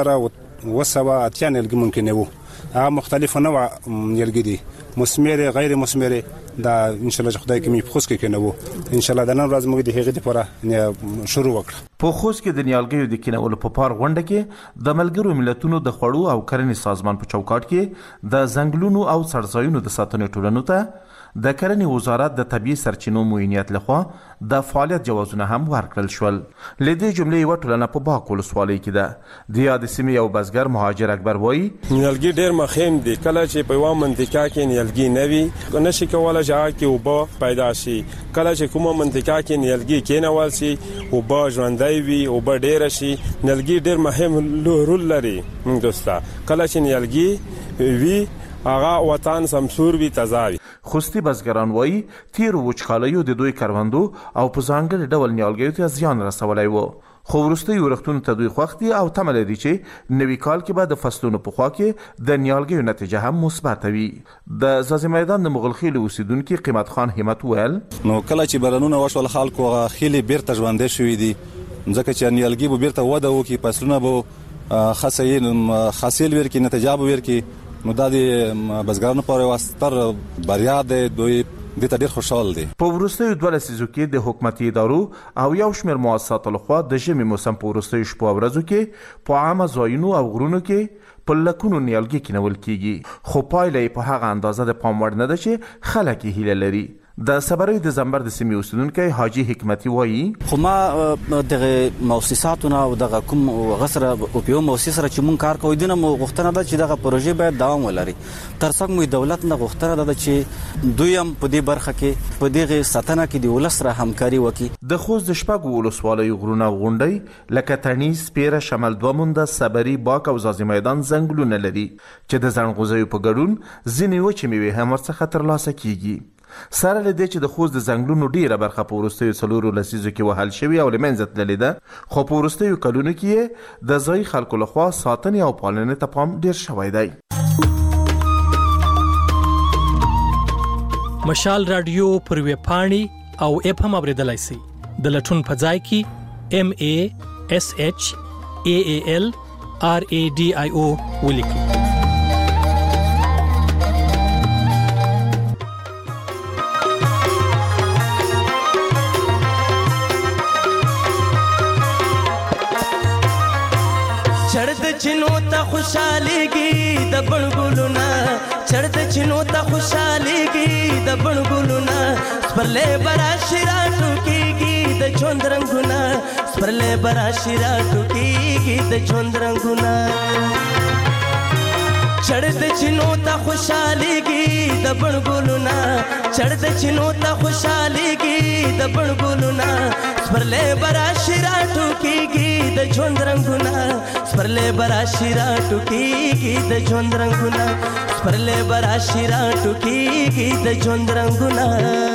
10,780 نیالګي ممکن وو. هغه مختلف نوع نیالګي دي مثمره غیر مثمره دا ان شاء الله خدای کې می خوست کې کنه وو ان شاء الله د نن ورځ موږ د هغې لپاره شروع وکړو. په خوست کې د نیالګیو د کېنولو په پار غونډه کې د ملګرو ملتونو د خوړو او کرنې سازمان په چوکاټ کې د ځنګلونو او څړځایونو د ساتنې ټولنو ته د کرنې وزارت د طبيعي سرچینو معاینات لخوا د فعالیت جوازونه هم ورکړل شول. لدې جملې یو ټولنه په باک ولسوالۍ کې ده. د یاد سیمې یو بزګر مهاجر اکبر وایي نیالګي ډېر مهم دي. کله چې په یوه منطقه کې نیالګي نه وي نشي کولی چې هغه کې اوبه پیدا شي. کله چې کومه منطقه کې نیالګي کېنول شي اوبه ژوندی وي اوبه ډېره شي. نیالګي ډېر مهم رول لري موږ دوسته. کله چې نیالګي وي هغه وطن سمسور وي تازه وي. خوستي بزګران وایي تیر وچکالیو د دوی کروندو او په ځانګړي ډول نیالګیو ته زیان رسولی و خو وروسته ورښتونو ته دوی خوښ دي او تمه لري چې نوي کال کې به د فصلونو په خوا کې د نیالګیو نتیجه هم مثبته وي. د ځاځي میدان د مغلخیل اوسیدونکي قیمت خان همت ویل نو کله چې بارانونه وشول خلکو خېلې بیرته ژوندۍ شوي دي ځکه چې نیالګي به بیرته وده وکړي فصلونه به حاصل ورکړي نتیجه به ورکړي. نو دا د بزګرانو په واسطه بریا ده دوی د ډېر خوشحال دي. په وروستیو 2 لسیزو کې د حکومتي ادارو او یو شمېر مؤسساتو لخوا د ژمي موسم په وروستیو شپو او ورځو کې په عامه ځایونو او غرونو کې په لکونو نیالګي کېنول کېږي خو پایله یې په هغه اندازه د پام وړ نه ده چې خلک یې هیله لري. د صبري د زمبر د سیمې اوسیدونکو حاجی حکمتي وایي خو ما دغه مؤسساتونه او دغه کوم غسر او پیو مؤسسه چې مونږ کار کوو دنه غوښتنه ده چې دغه پروژې باید دوام ولري تر څنګ مو دولت نه غوښتنه ده چې دوی هم په دې برخه کې په دغه ساتنه کې د ولس سره همکاري وکړي. د خوست د شپږ ولسوالۍ غرونه غونډۍ لکه تڼیز پیره شمال دومنده صبري باک او زازي میدان ځنګلونه لري چې د ځنغوزیو په ګډون ځینې وچې میوې هم ورڅخه ترلاسه کیږي. سره لدې چې د خوست د ځنګلونو ډیره برخه په وروستیو 4 لسیزو کې وهل شوی او لمنځه تللې ده خو په وروستیو کلونو کې د ځای خلکو لخوا ساتنې او پالنې ته پام ډیر شوی دی. مشال رادیو پر ویب پاڼې او اپ هم اوریدلای شئ. د لټون په ځای کې MASHAALRADIO ولیکئ. چنو تا خوشاليږي د بڼګلونا چړد چنو تا خوشاليږي د بڼګلونا سپرلې برا شراتو کیږي د ژوند رنگونه سپرلې برا شراتو کیږي د ژوند رنگونه چړد چنو تا خوشاليږي د بڼګلونا چړد چنو تا خوشاليږي د بڼګلونا سپرلې برا شراتو کیږي د ژوند رنگونه سپرلې برا شراتو کیږي د ژوند رنگونه سپرلې برا شراتو کیږي د ژوند رنگونه